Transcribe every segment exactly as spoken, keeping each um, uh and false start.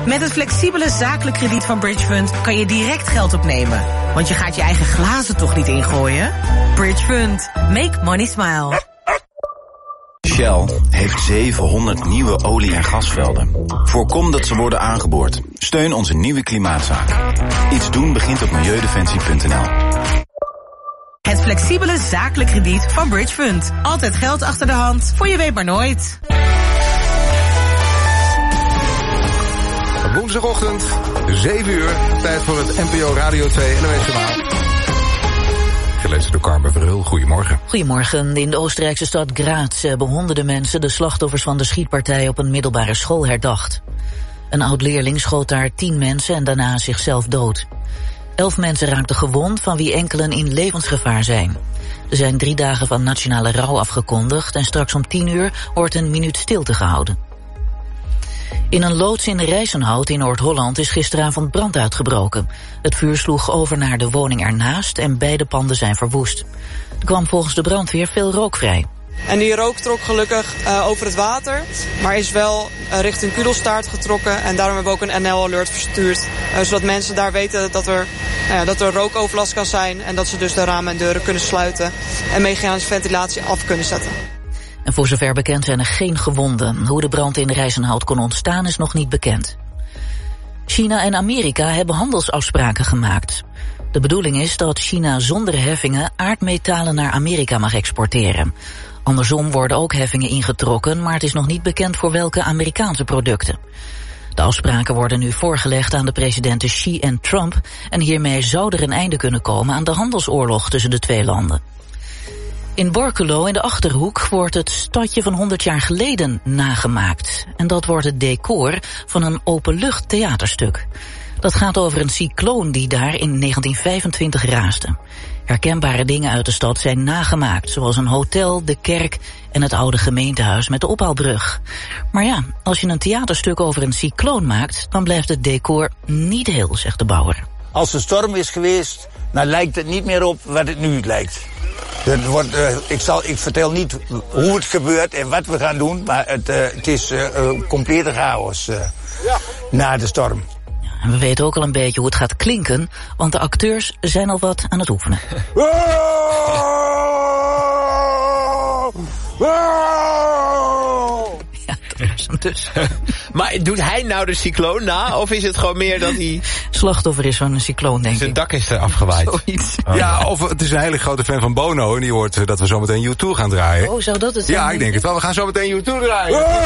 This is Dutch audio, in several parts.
Met het flexibele zakelijk krediet van Bridge Fund kan je direct geld opnemen. Want je gaat je eigen glazen toch niet ingooien? Bridge Fund. Make money smile. Shell heeft zevenhonderd nieuwe olie- en gasvelden. Voorkom dat ze worden aangeboord. Steun onze nieuwe klimaatzaak. Iets doen begint op milieudefensie punt n l. Het flexibele zakelijk krediet van Bridge Fund. Altijd geld achter de hand, voor je weet maar nooit. Woensdagochtend, zeven uur, tijd voor het N P O Radio twee N O S-journaal. Gelezen door Carmen Verheul. Goedemorgen. Goedemorgen. In de Oostenrijkse stad Graz hebben honderden mensen de slachtoffers van de schietpartij op een middelbare school herdacht. Een oud-leerling schoot daar tien mensen en daarna zichzelf dood. Elf mensen raakten gewond, van wie enkelen in levensgevaar zijn. Er zijn drie dagen van nationale rouw afgekondigd en straks om tien uur wordt een minuut stilte gehouden. In een loods in Rijsenhout in Noord-Holland is gisteravond brand uitgebroken. Het vuur sloeg over naar de woning ernaast en beide panden zijn verwoest. Er kwam volgens de brandweer veel rook vrij. En die rook trok gelukkig uh, over het water, maar is wel uh, richting Kudelstaart getrokken. En daarom hebben we ook een N L-alert verstuurd. Uh, zodat mensen daar weten dat er, uh, ja, dat er rookoverlast kan zijn. En dat ze dus de ramen en deuren kunnen sluiten. En mechanische ventilatie af kunnen zetten. En voor zover bekend zijn er geen gewonden. Hoe de brand in Rijsenhout kon ontstaan is nog niet bekend. China en Amerika hebben handelsafspraken gemaakt. De bedoeling is dat China zonder heffingen aardmetalen naar Amerika mag exporteren. Andersom worden ook heffingen ingetrokken, maar het is nog niet bekend voor welke Amerikaanse producten. De afspraken worden nu voorgelegd aan de presidenten Xi en Trump en hiermee zou er een einde kunnen komen aan de handelsoorlog tussen de twee landen. In Borculo in de Achterhoek wordt het stadje van honderd jaar geleden nagemaakt. En dat wordt het decor van een openlucht theaterstuk. Dat gaat over een cycloon die daar in negentien vijfentwintig raasde. Herkenbare dingen uit de stad zijn nagemaakt, zoals een hotel, de kerk en het oude gemeentehuis met de ophaalbrug. Maar ja, als je een theaterstuk over een cycloon maakt, dan blijft het decor niet heel, zegt de bouwer. Als er storm is geweest, dan lijkt het niet meer op wat het nu lijkt. Het wordt, uh, ik, zal, ik vertel niet hoe het gebeurt en wat we gaan doen, maar het, uh, het is uh, uh, complete chaos uh, ja. na de storm. Ja, en we weten ook al een beetje hoe het gaat klinken, want de acteurs zijn al wat aan het oefenen. Ja, dat was hem dus. Maar doet hij nou de cycloon na? Of is het gewoon meer dat hij... Slachtoffer is van een cycloon, denk ik. Zijn dak is er afgewaaid. Zoiets. Oh. Ja, of het is een hele grote fan van Bono en die hoort dat we zometeen U twee gaan draaien. Oh, zou dat het zijn? Ja, ik denk het wel. We gaan zometeen U twee draaien. Oh!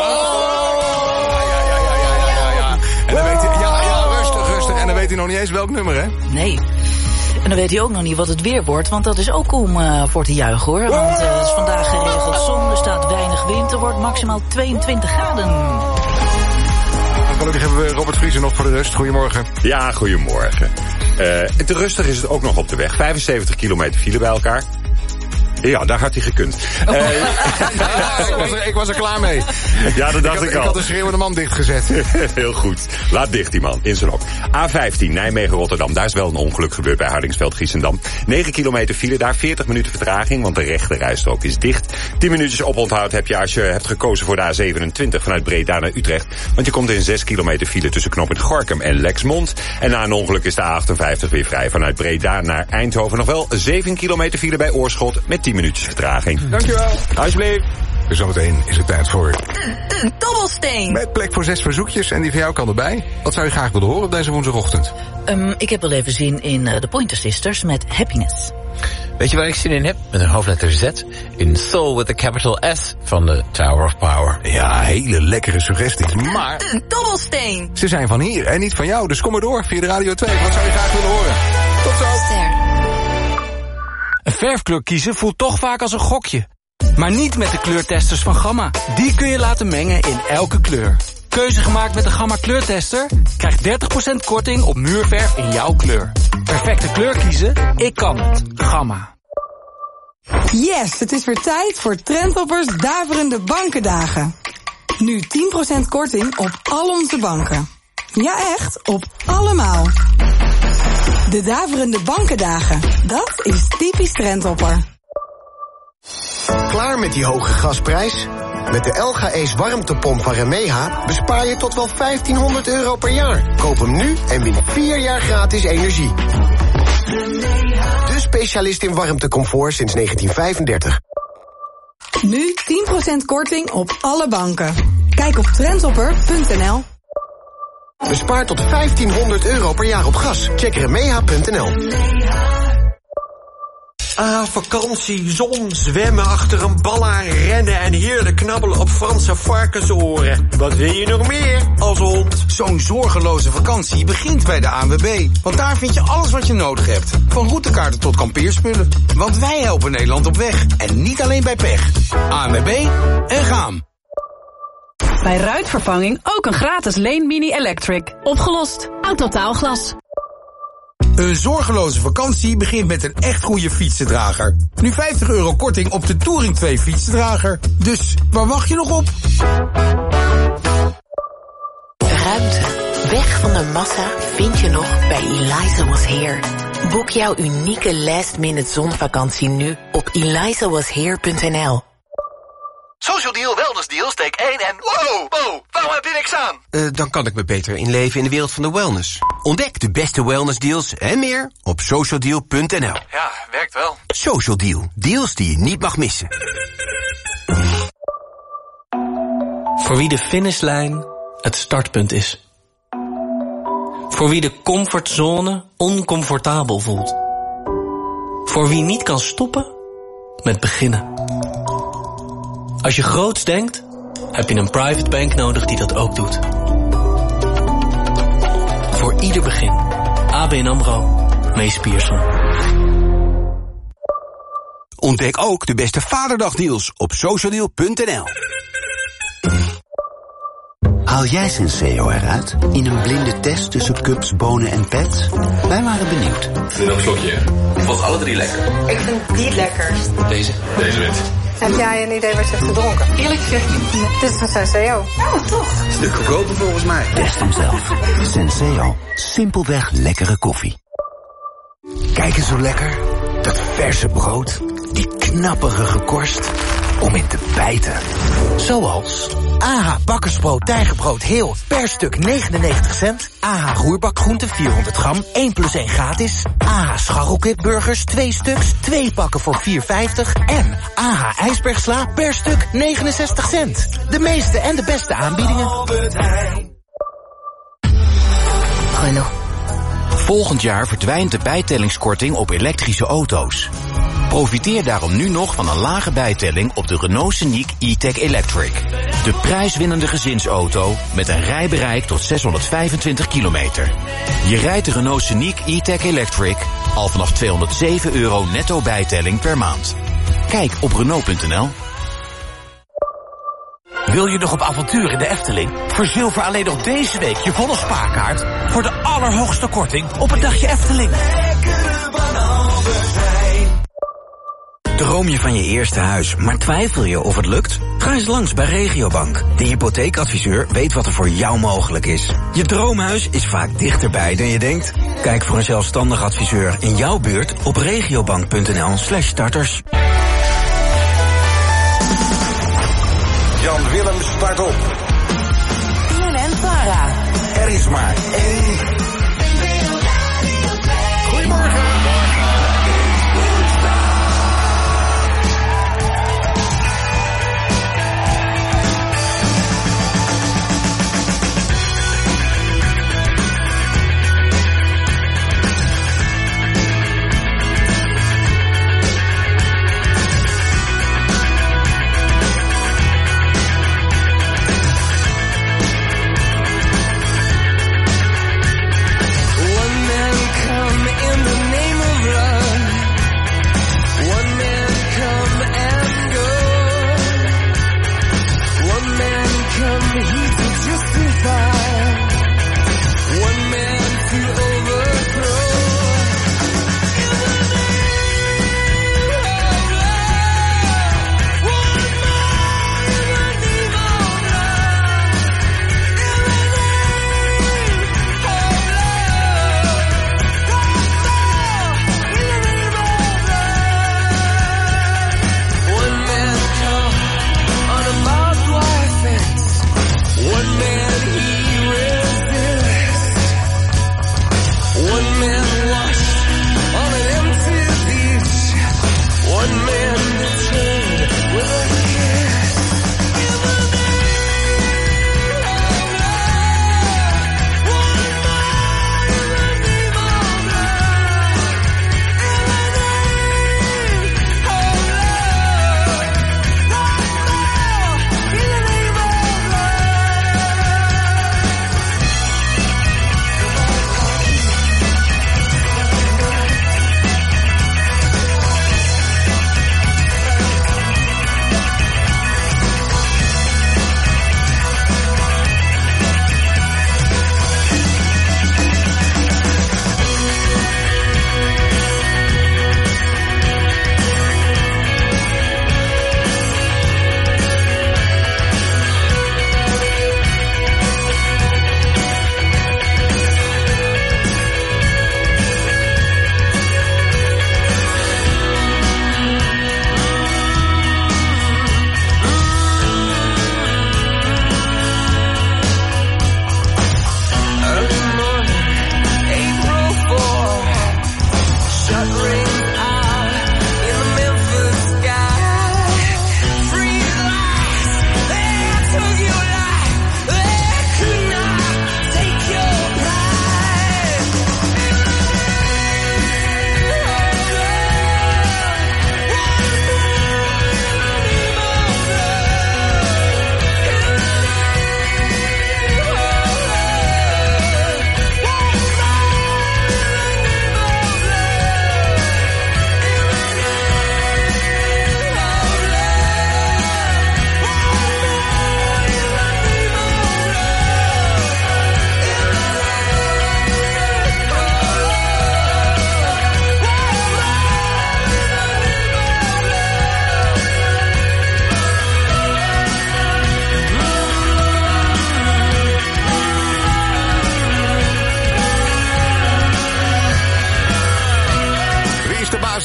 Ja, ja, ja, ja, ja, ja, ja. En dan weet hij, ja, ja, rustig, rustig. En dan weet hij nog niet eens welk nummer, hè? Nee. En dan weet hij ook nog niet wat het weer wordt, want dat is ook om uh, voor te juichen, hoor. Want uh, het is vandaag geregeld zon, er staat weinig wind, er wordt maximaal tweeëntwintig graden. Gelukkig hebben we Robert Vriezen nog voor de rust. Goedemorgen. Ja, goedemorgen. Uh, te rustig is het ook nog op de weg. vijfenzeventig kilometer file bij elkaar. Ja, daar had hij gekund. Oh. Uh, ja, ik, was er, ik was er klaar mee. Ja, dat dacht ik, ik, ik al. Ik had de schreeuwende man dichtgezet. Heel goed. Laat dicht die man, in zijn hok. A vijftien, Nijmegen-Rotterdam. Daar is wel een ongeluk gebeurd bij Hardingsveld-Giessendam. negen kilometer file, daar veertig minuten vertraging, want de rechte rijstrook is dicht. tien minuutjes oponthoud heb je als je hebt gekozen voor de A zevenentwintig vanuit Breda naar Utrecht. Want je komt in zes kilometer file tussen knooppunt Gorinchem en Lexmond. En na een ongeluk is de A achtenvijftig weer vrij vanuit Breda naar Eindhoven. Nog wel zeven kilometer file bij Oorschot met tien minuutjes vertraging. Dankjewel. Alsjeblieft. Dus zometeen is het tijd voor... Een, een dobbelsteen. Met plek voor zes verzoekjes en die van jou kan erbij. Wat zou je graag willen horen op deze woensdagochtend? Um, ik heb wel even zin in uh, de Pointer Sisters met Happiness. Weet je waar ik zin in heb? Met een hoofdletter Z. In Soul with a capital S van de Tower of Power. Ja, hele lekkere suggesties. Maar... Een dobbelsteen. Ze zijn van hier en niet van jou, dus kom maar door via de Radio twee. Wat zou je graag willen horen? Tot zo. Ster. Een verfkleur kiezen voelt toch vaak als een gokje. Maar niet met de kleurtesters van Gamma. Die kun je laten mengen in elke kleur. Keuze gemaakt met de Gamma kleurtester? Krijg dertig procent korting op muurverf in jouw kleur. Perfecte kleur kiezen? Ik kan het. Gamma. Yes, het is weer tijd voor Trendtoppers Daverende Bankendagen. Nu tien procent korting op al onze banken. Ja echt, op allemaal. De Daverende Bankendagen. Dat is typisch Trendtopper. Klaar met die hoge gasprijs? Met de L G Ace warmtepomp van Remeha bespaar je tot wel vijftienhonderd euro per jaar. Koop hem nu en win vier jaar gratis energie. De specialist in warmtecomfort sinds negentien vijfendertig. Nu tien procent korting op alle banken. Kijk op trendhopper punt n l. Bespaar tot vijftienhonderd euro per jaar op gas. Check remeha punt n l. Ah, vakantie, zon, zwemmen, achter een bal aan rennen en heerlijk knabbelen op Franse varkensoren. Wat wil je nog meer als hond? Zo'n zorgeloze vakantie begint bij de A N W B. Want daar vind je alles wat je nodig hebt. Van routekaarten tot kampeerspullen. Want wij helpen Nederland op weg. En niet alleen bij pech. A N W B en gaan. Bij ruitvervanging ook een gratis Leen Mini Electric. Opgelost. Autotaalglas. Een zorgeloze vakantie begint met een echt goede fietsendrager. Nu vijftig euro korting op de Touring twee fietsendrager. Dus waar wacht je nog op? Ruimte. Weg van de massa vind je nog bij Eliza Was Here. Boek jouw unieke last-minute zonvakantie nu op eliza was here punt n l. Social Deal, Wellness Deal, steek één en... Wow, wow, waarom heb je niks aan? Uh, dan kan ik me beter inleven in de wereld van de wellness. Ontdek de beste wellness deals en meer op social deal punt n l. Ja, werkt wel. Social Deal, deals die je niet mag missen. Voor wie de finishlijn het startpunt is. Voor wie de comfortzone oncomfortabel voelt. Voor wie niet kan stoppen met beginnen. Als je groots denkt, heb je een private bank nodig die dat ook doet. Voor ieder begin. A B N AMRO, Mees Pierson. Ontdek ook de beste Vaderdagdeals op social deal punt n l. Haal jij Senseo eruit in een blinde test tussen cups, bonen en pets? Wij waren benieuwd. Ik vind ook een slokje. Ik vond alle drie lekker. Ik vind die het lekkerst. Deze? Deze wint. Heb jij een idee wat je hebt gedronken? Eerlijk gezegd niet. Dit is een Senseo. Oh, toch? Stuk goedkoper volgens mij. Test hem zelf. Senseo. Simpelweg lekkere koffie. Kijk eens zo lekker. Dat verse brood. Die knapperige korst. Om in te bijten. Zoals A H bakkersbrood tijgerbrood heel per stuk negenennegentig cent. A H roerbakgroenten vierhonderd gram, één plus één gratis. A H scharrelkipburgers twee stuks, twee pakken voor vier vijftig. En A H ijsbergsla per stuk negenenzestig cent. De meeste en de beste aanbiedingen. Renault. Volgend jaar verdwijnt de bijtellingskorting op elektrische auto's. Profiteer daarom nu nog van een lage bijtelling op de Renault Scenic E-Tech Electric. De prijswinnende gezinsauto met een rijbereik tot zeshonderdvijfentwintig kilometer. Je rijdt de Renault Scenic E-Tech Electric al vanaf tweehonderdzeven euro netto bijtelling per maand. Kijk op Renault punt n l. Wil je nog op avontuur in de Efteling? Verzilver alleen nog deze week je volle spaarkaart voor de allerhoogste korting op een dagje Efteling. Droom je van je eerste huis, maar twijfel je of het lukt? Ga eens langs bij Regiobank. De hypotheekadviseur weet wat er voor jou mogelijk is. Je droomhuis is vaak dichterbij dan je denkt. Kijk voor een zelfstandig adviseur in jouw buurt op regiobank punt n l slash starters. Jan Willem start op. B N N Vara. Er is maar één. Goedemorgen.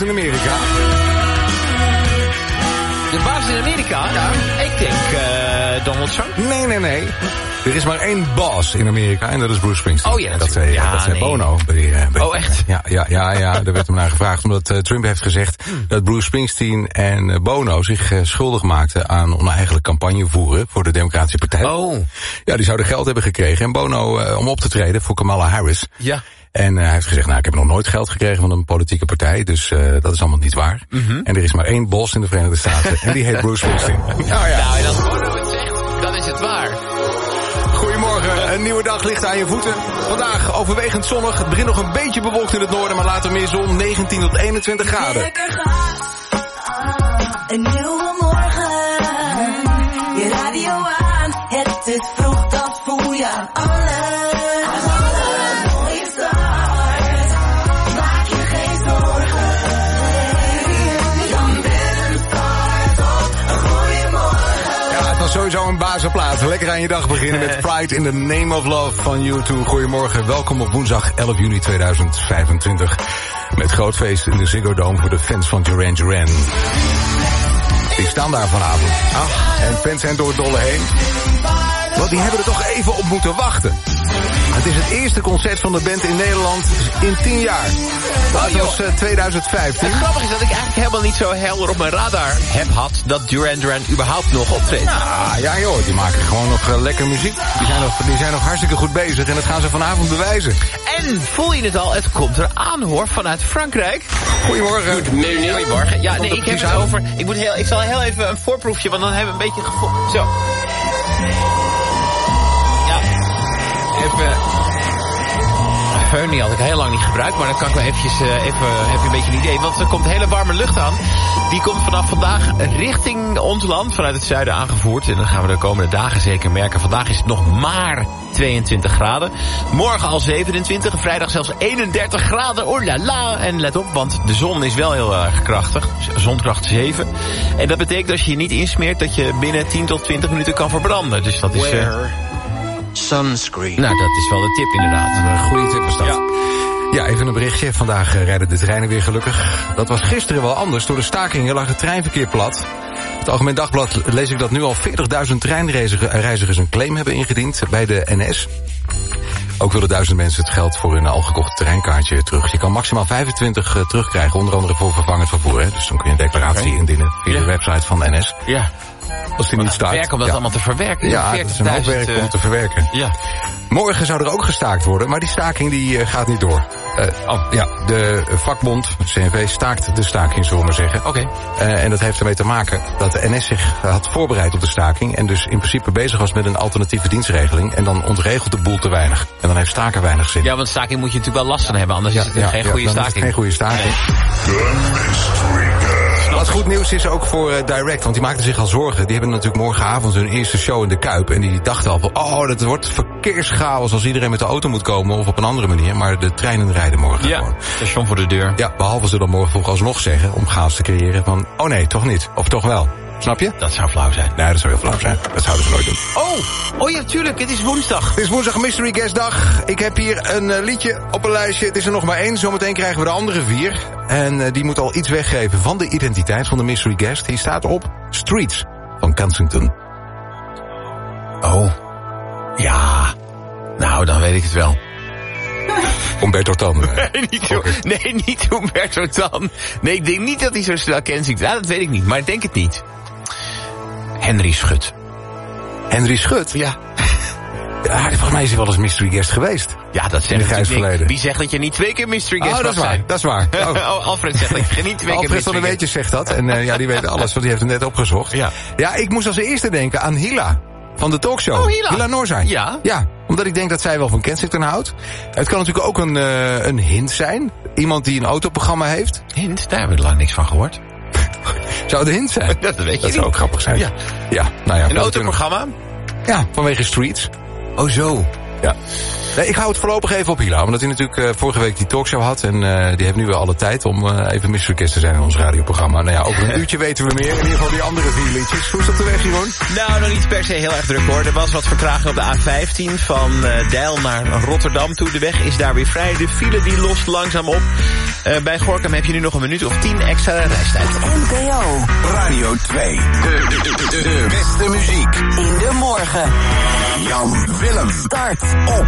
Amerika? De baas in Amerika? Ja. Ik denk uh, Donald Trump. Nee, nee, nee. Er is maar één boss in Amerika en dat is Bruce Springsteen. Oh ja, dat zei, ja, dat zei nee. Bono. Bij, bij, oh, echt? Ja, ja, ja, ja, daar werd hem naar gevraagd. Omdat uh, Trump heeft gezegd dat Bruce Springsteen en uh, Bono zich uh, schuldig maakten aan oneigenlijk campagne voeren voor de Democratische Partij. Oh. Ja, die zouden geld hebben gekregen. En Bono uh, om op te treden voor Kamala Harris. Ja. En uh, hij heeft gezegd, nou, ik heb nog nooit geld gekregen van een politieke partij, dus uh, dat is allemaal niet waar. Mm-hmm. En er is maar één boss in de Verenigde Staten en die heet Bruce Springsteen. Nou ja. Nou, en als Bono het zegt, dan is het waar. Goedemorgen, een nieuwe dag ligt aan je voeten. Vandaag overwegend zonnig, het begint nog een beetje bewolkt in het noorden, maar later meer zon, negentien tot eenentwintig graden. Lekker gaat, een nieuwe morgen, je radio aan, het is vroeg, dat voel je aan alles. Sowieso een basisplaat. Lekker aan je dag beginnen met Pride in the Name of Love van U twee. Goedemorgen, welkom op woensdag elf juni tweeduizend vijfentwintig. Met groot feest in de Ziggo Dome voor de fans van Duran Duran. Die staan daar vanavond. Ach, en fans zijn door het dolle heen. Want die hebben er toch even op moeten wachten. Het is het eerste concert van de band in Nederland in tien jaar. Dat was uh, tweeduizend vijftien. Het grappige is dat ik eigenlijk helemaal niet zo helder op mijn radar heb had dat Duran Duran überhaupt nog optreedt. Nou, ja joh, die maken gewoon nog uh, lekker muziek. Die zijn, nog, die zijn nog hartstikke goed bezig en dat gaan ze vanavond bewijzen. En voel je het al, het komt er aan hoor, vanuit Frankrijk. Goedemorgen. Goedemorgen. Goedemorgen. Ja, nee, ik heb het over. Ik, moet heel, ik zal heel even een voorproefje, want dan hebben we een beetje gevoel. Zo. Even. Heunie had ik heel lang niet gebruikt, maar dan kan ik wel eventjes, uh, even, heb je een beetje een idee. Want er komt hele warme lucht aan. Die komt vanaf vandaag richting ons land, vanuit het zuiden aangevoerd. En dan gaan we de komende dagen zeker merken. Vandaag is het nog maar tweeëntwintig graden. Morgen al zevenentwintig, vrijdag zelfs eenendertig graden. Oh la la. En let op, want de zon is wel heel erg krachtig. Zonkracht zeven. En dat betekent als je je niet insmeert dat je binnen tien tot twintig minuten kan verbranden. Dus dat is... Uh, Sunscreen. Nou, dat is wel de tip inderdaad. Een goede tip was dat. Ja. Ja, even een berichtje. Vandaag uh, rijden de treinen weer gelukkig. Dat was gisteren wel anders. Door de stakingen lag het treinverkeer plat. Het Algemeen Dagblad lees ik dat nu al veertigduizend treinreizigers een claim hebben ingediend bij de N S. Ook willen duizend mensen het geld voor hun al gekochte treinkaartje terug. Je kan maximaal vijfentwintig uh, terugkrijgen, onder andere voor vervangend vervoer. Hè. Dus dan kun je een declaratie okay. indienen via ja. de website van de N S. Ja. Als die niet staat. Werk om dat ja. allemaal te verwerken. Ja, het is een hoop werk om te verwerken. Ja. Morgen zou er ook gestaakt worden, maar die staking die uh, gaat niet door. Uh, oh. Ja, de vakbond, C N V, staakt de staking, zullen we maar zeggen. Oké. Okay. Uh, en dat heeft ermee te maken dat de N S zich had voorbereid op de staking en dus in principe bezig was met een alternatieve dienstregeling. En dan ontregelt de boel te weinig. En dan heeft staken weinig zin. Ja, want staking moet je natuurlijk wel last van hebben, anders ja, is het ja, geen ja, goede dan staking. Is het geen goede staking. Nee. Wat goed nieuws is ook voor uh, Direct, want die maakten zich al zorgen. Die hebben natuurlijk morgenavond hun eerste show in de Kuip. En die dachten al van, oh, dat wordt verkeerschaos als iedereen met de auto moet komen of op een andere manier. Maar de treinen rijden morgen ja, gewoon. Station voor de deur. Ja, behalve ze dan morgen vroeg alsnog zeggen om chaos te creëren van, oh nee, toch niet. Of toch wel. Snap je? Dat zou flauw zijn. Nee, dat zou heel flauw zijn. Dat zouden ze nooit doen. Oh, oh ja, tuurlijk. Het is woensdag. Het is woensdag Mystery Guest dag. Ik heb hier een uh, liedje op een lijstje. Het is er nog maar één. Zometeen krijgen we de andere vier. En uh, die moet al iets weggeven van de identiteit van de Mystery Guest. Die staat op Streets van Kensington. Oh. Ja. Nou, dan weet ik het wel. Umberto Tan. Nee, niet, okay. nee, niet Umberto Tan. Nee, ik denk niet dat hij zo snel Kensington... Ja, dat weet ik niet, maar ik denk het niet. Henry Schut. Henry Schut? Ja. Ja, volgens mij is hij wel eens Mystery Guest geweest. Ja, dat zegt natuurlijk. Wie zegt dat je niet twee keer Mystery Guest oh, dat is waar, zijn? dat is waar. Oh. oh, Alfred zegt dat je niet twee keer Alfred van der Weetjes zegt dat. En uh, ja, die weet alles, want die heeft het net opgezocht. Ja. Ja, ik moest als eerste denken aan Hila. Van de talkshow. Oh, Hila. Hila Noorzijn. Ja. Ja, omdat ik denk dat zij wel van Kensington houdt. Het kan natuurlijk ook een, uh, een hint zijn. Iemand die een autoprogramma heeft. Hint? Daar hebben we lang niks van gehoord. Zou het een hint zijn? Dat weet je Dat niet. zou ook grappig zijn. Ja. Ja, nou ja. Een autoprogramma? Ja, vanwege Streets. Oh zo. Ja. Nee, ik hou het voorlopig even op Hila, omdat hij natuurlijk uh, vorige week die talkshow had. En uh, die heeft nu wel alle tijd om uh, even misverkist te zijn in ons radioprogramma. Nou ja, over een uurtje weten we meer. In ieder geval die andere vier liedjes. Hoe is dat de weg, Jeroen? Nou, nog niet per se heel erg druk hoor. Er was wat vertraging op de A vijftien van uh, Deil naar Rotterdam toe. De weg is daar weer vrij. De file die lost langzaam op. Uh, bij Gorinchem heb je nu nog een minuut of tien extra reistijd. N P O Radio twee. De, de, de, de, de beste muziek. In de morgen. Jan Willem. Start op.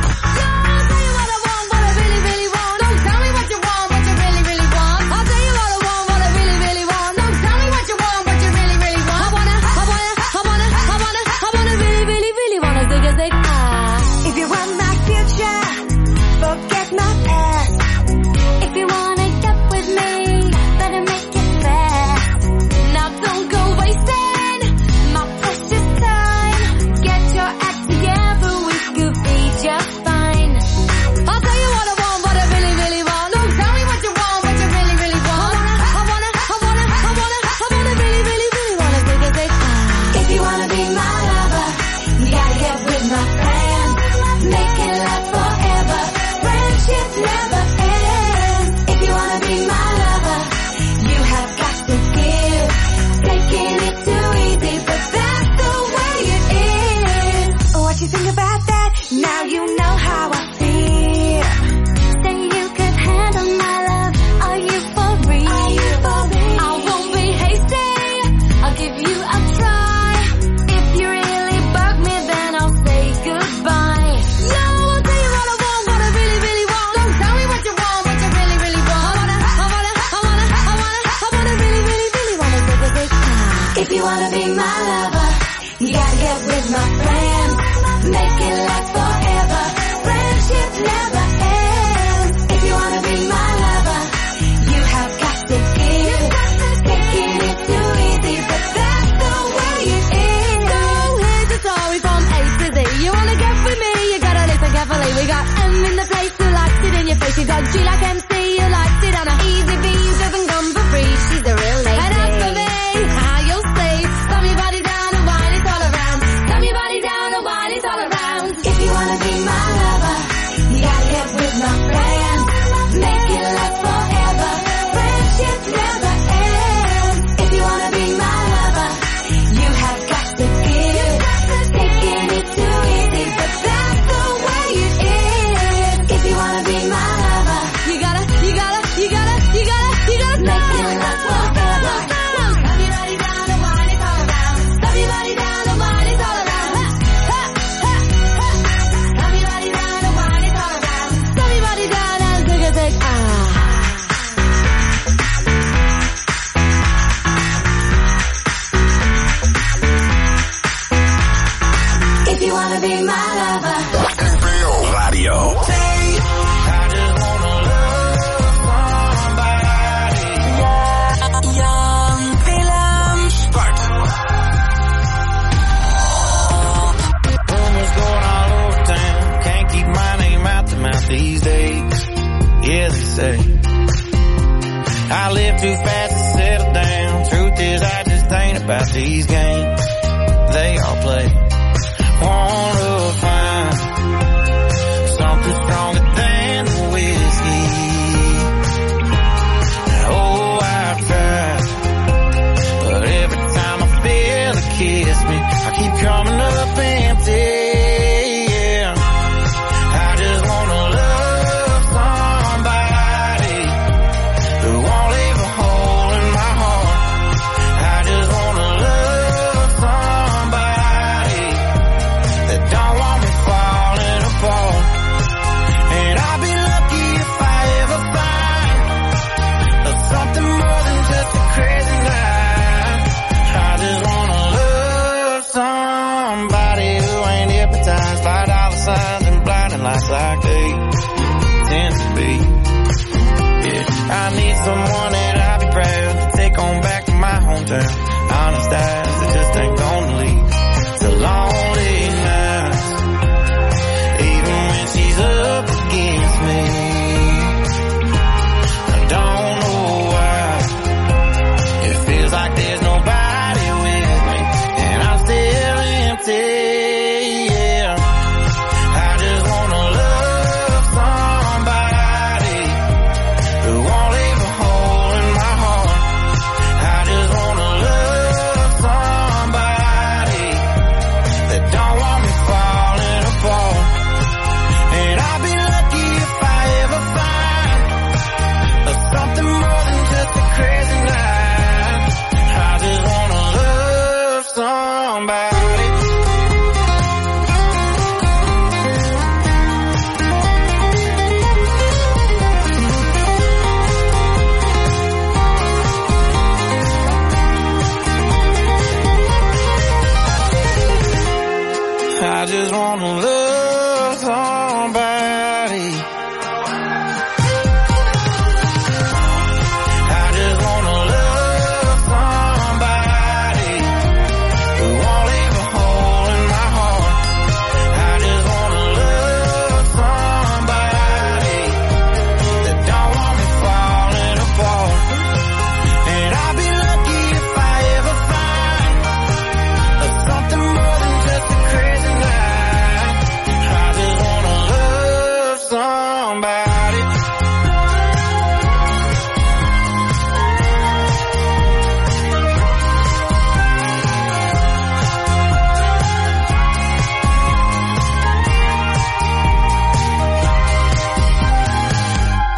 Yeah, I just wanna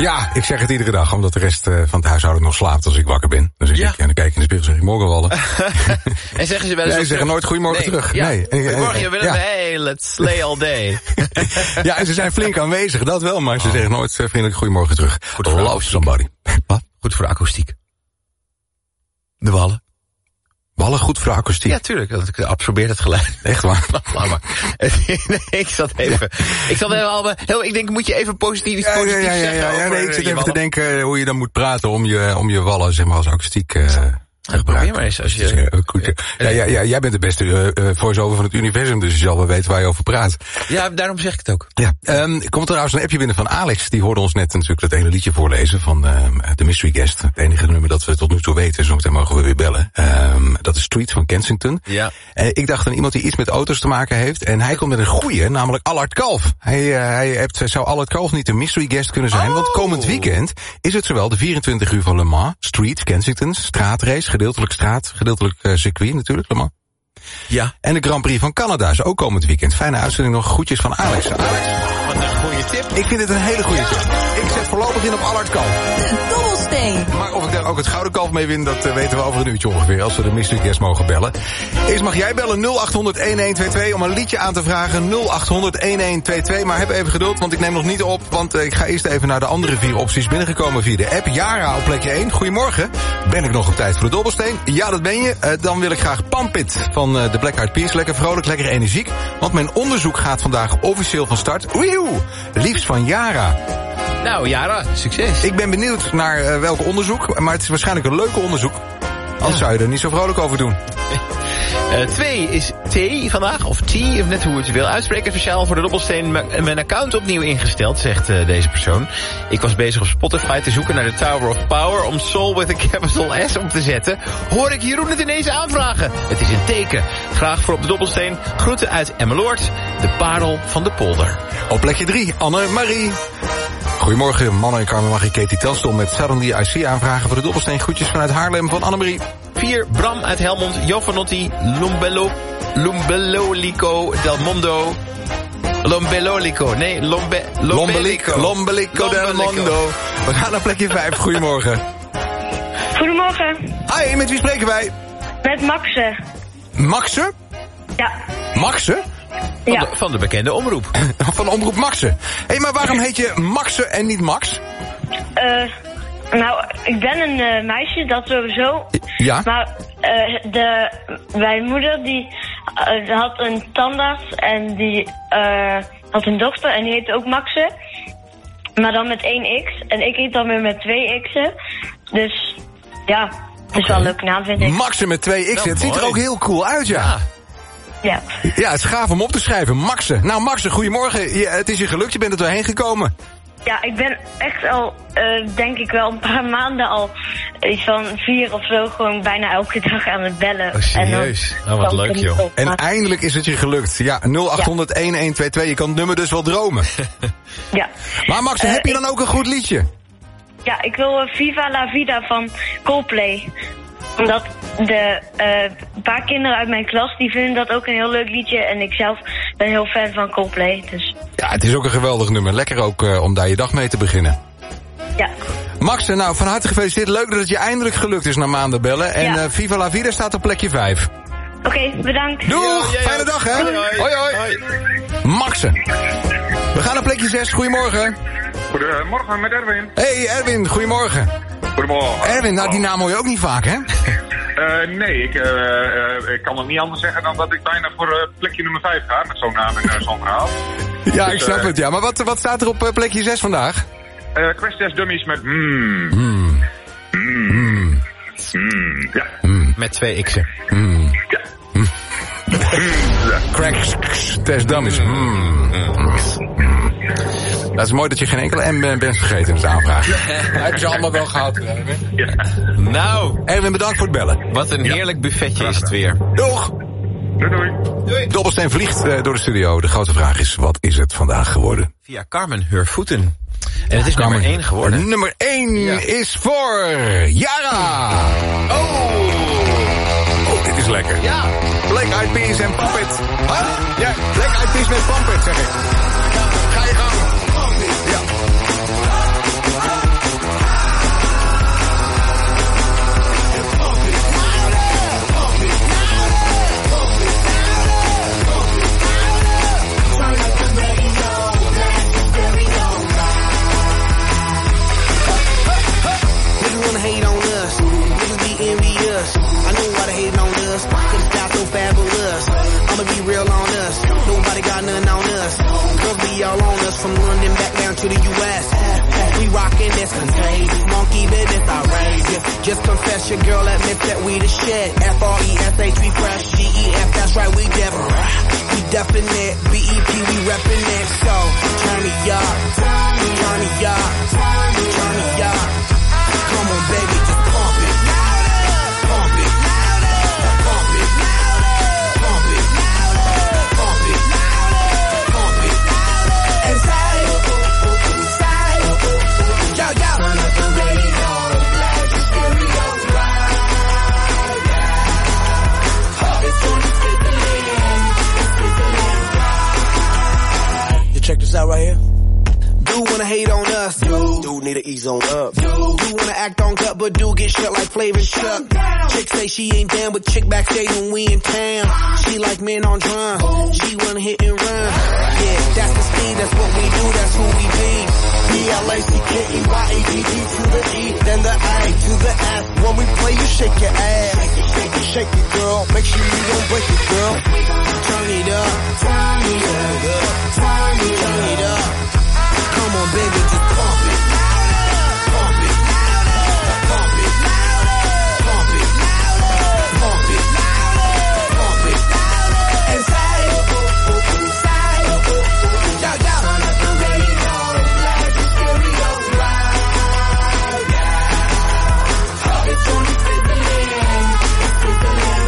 Ja, ik zeg het iedere dag, omdat de rest uh, van het huishouden nog slaapt als ik wakker ben. Dan zeg Ja. ik, en dan kijk ik in de spiegel en zeg ik, morgen wallen. En zeggen ze wel eens... Nee, ze zeggen nooit goedemorgen nee, terug. Ja. Nee. Goedemorgen, je willen Ja. hey, let's slay all day. Ja, en ze zijn flink aanwezig, dat wel, maar ze zeggen nooit uh, vriendelijk goedemorgen terug. Goed voor de Love somebody. Wat? Goed voor de akoestiek. De wallen. Wallen goed voor de akoestiek? Ja, tuurlijk. Dat absorbeert het geluid. Echt waar? Laat maar. Nee, ik zat even... Ik zat even al... Heel, ik denk, moet je even positief, Ja, positief ja, ja, ja, zeggen ja, ja, over nee, ik je zit even te wallen? denken hoe je dan moet praten om je, om je wallen, zeg maar, als akoestiek uh, Ja, probeer maar eens. Als je... uh, goed, ja, ja, ja, jij bent de beste uh, uh, voice-over van het universum, dus je zal wel weten waar je over praat. Ja, daarom zeg ik het ook. Ja, um, komt er trouwens een appje binnen van Alex. Die hoorde ons net natuurlijk dat hele liedje voorlezen van uh, de Mystery Guest. Het enige nummer dat we tot nu toe weten, zometeen mogen we weer bellen. Um, dat is Street van Kensington. Ja. Uh, ik dacht aan iemand die iets met auto's te maken heeft. En hij komt met een goeie, namelijk Allard Kalf. Hij, uh, hij hebt, zou Allard Kalf niet de Mystery Guest kunnen zijn? Oh. Want komend weekend is het zowel de vierentwintig uur van Le Mans, Street, Kensington, straatrace, gedeeltelijk straat, gedeeltelijk uh, circuit natuurlijk, Le Mans. Ja. En de Grand Prix van Canada is ook komend weekend. Fijne uitzending nog. Groetjes van Alex. Alex. Wat een goede tip. Ik vind het een hele goede tip. Ik zet voorlopig in op Allard Kalf. De dobbelsteen. Maar of ik daar ook het gouden kalf mee win, dat uh, weten we over een uurtje ongeveer. Als we de Mystery Guest mogen bellen. Eerst mag jij bellen nul acht honderd een een twee twee om een liedje aan te vragen. nul acht honderd een een twee twee. Maar heb even geduld, want ik neem nog niet op. Want uh, ik ga eerst even naar de andere vier opties binnengekomen via de app. Yara op plekje één. Goedemorgen. Ben ik nog op tijd voor de dobbelsteen? Ja, dat ben je. Uh, dan wil ik graag Pump It van uh, de Black Eyed Peas. Lekker vrolijk, lekker energiek. Want mijn onderzoek gaat vandaag officieel van start. Woehoe! Liefst van Yara. Nou, Yara, succes. Ik ben benieuwd naar uh, welk onderzoek. Maar het is waarschijnlijk een leuke onderzoek. Anders ja. zou je er niet zo vrolijk over doen. Uh, twee is T vandaag, of T, of net hoe het wil. Uitspreken speciaal voor de dobbelsteen. Mijn account opnieuw ingesteld, zegt uh, deze persoon. Ik was bezig op Spotify te zoeken naar de Tower of Power om Soul with a capital S op te zetten. Hoor ik Jeroen het ineens aanvragen. Het is een teken. Graag voor op de dobbelsteen. Groeten uit Emmeloord, de parel van de polder. Op plekje drie, Anne-Marie. Goedemorgen, mannen en Carmen. Mag ik Katie Telstel met Suddenly I See aanvragen voor de dobbelsteen? Groetjes vanuit Haarlem van Annemarie. vier, Bram uit Helmond, Jovanotti, Lumbello, Lumbellolico del Mondo. Lombellolico, nee, Lombe, Lombellico. Lombellico del Mondo. We gaan naar plekje vijf, goedemorgen. Goedemorgen. Hi, met wie spreken wij? Met Maxe. Maxe? Ja. Maxe? Van, ja. de, van de bekende omroep. Van de omroep Maxe. Hé, hey, maar waarom heet je Maxe en niet Max? Eh... Uh, Nou, ik ben een uh, meisje, dat sowieso. Ja? Maar uh, de, mijn moeder die uh, had een tandarts en die uh, had een dochter en die heette ook Maxe. Maar dan met één X. En ik heet dan weer met twee X'en. Dus ja, het is wel een leuke naam, vind ik. Maxe met twee X'en, het ziet er ook heel cool uit, ja. Ja. Ja. Ja, het is gaaf om op te schrijven. Maxe. Nou, Maxe, goedemorgen. Ja, het is je gelukt, je bent er doorheen gekomen. Ja, ik ben echt al, uh, denk ik wel, een paar maanden al iets van vier of zo gewoon bijna elke dag aan het bellen. Oh, serieus? En dan, oh, wat leuk, joh. Op, en eindelijk is het je gelukt. Ja, nul acht honderd een een twee twee, je kan het nummer dus wel dromen. Ja. Maar Maxe, uh, heb je dan ook een goed liedje? Ja, ik wil uh, Viva la Vida van Coldplay. Omdat de uh, paar kinderen uit mijn klas, die vinden dat ook een heel leuk liedje. En ik zelf ben heel fan van Coldplay, dus... Ja, het is ook een geweldig nummer. Lekker ook uh, om daar je dag mee te beginnen. Ja. Max, nou, van harte gefeliciteerd. Leuk dat het je eindelijk gelukt is na maanden bellen. En ja. uh, Viva la Vida staat op plekje vijf. Oké, okay, bedankt. Doeg! Ja, ja, Fijne dag, hè? Hoi, hoi. hoi, hoi. hoi. Maxe. We gaan naar plekje zes. Goedemorgen. Goedemorgen, met Erwin. Hey, Erwin. Goedemorgen. Goedemorgen. Erwin, nou, die naam hoor je ook niet vaak, hè? Uh, nee, ik, uh, uh, ik kan nog niet anders zeggen dan dat ik bijna voor uh, plekje nummer vijf ga. Met zo'n naam en uh, zo'n verhaal. Ja, dus, ik snap uh, het, ja. Maar wat, wat staat er op uh, plekje zes vandaag? Uh, Crash Test Dummies met mmm. Mm. Mm. Mm. Ja. Mm. Met twee x'en. Mm. Ja. Mm. Crash Test Dummies. Mm. Mm. Dat is mooi dat je geen enkele M bent vergeten in het aanvragen. Dat heb je allemaal wel gehad. Ja. Nou. Erwin, bedankt voor het bellen. Wat een heerlijk buffetje is het weer. Doeg. Doei, doei. Doei. Dobbelsteen vliegt uh, door de studio. De grote vraag is, wat is het vandaag geworden? Via Carmen Hurvoeten. En het is Carmen, nummer één geworden. Nummer één ja. is voor Yara. Oh. Oh, dit is lekker. Ja. Black Eyed Peas en Pump It. Huh? Ja, Black Eyed Peas met Pump It, zeg ik. Ga je gang. Ja. to the U S We rockin' this contagious, monkey business outrageous. Just confess your girl admits that we the shit. F R E S H, we fresh. G E F, that's right, we different. We definite. B E P, we reppin' it. So, turn me up, turn me up, turn me up. Come on, baby, just pump it. Pump it. Pump it. Pump it. Pump it. Pump it. And side, side, yo, yo. Turn up the radio, blast your stereo, right, yeah. It's on the sizzling, sizzling, right. You check this out right here. Do wanna hate on us, dude. Dude need to ease on up. Dude, do wanna act on gut, but do get shut like Flavor Chuck. Chick say she ain't down, but chick backstage when we in town. She like men on drum. She wanna hit and run. Yeah, that's the speed, that's what we do, that's who we be. B L A C K E Y A D D to the E, then the A to the F. When we play, you shake your ass. Shake it, shake it, shake it, girl. Make sure you don't break it, girl. Turn it up, turn it up, turn it up, turn it up. Come on, baby, just pump it. Pump it. Pump it. Pump it. Pump it. Pump it. And side, side, yo, yo. Turn up the radio, blast your stereo, right, yeah. It's on the sizzling, sizzling,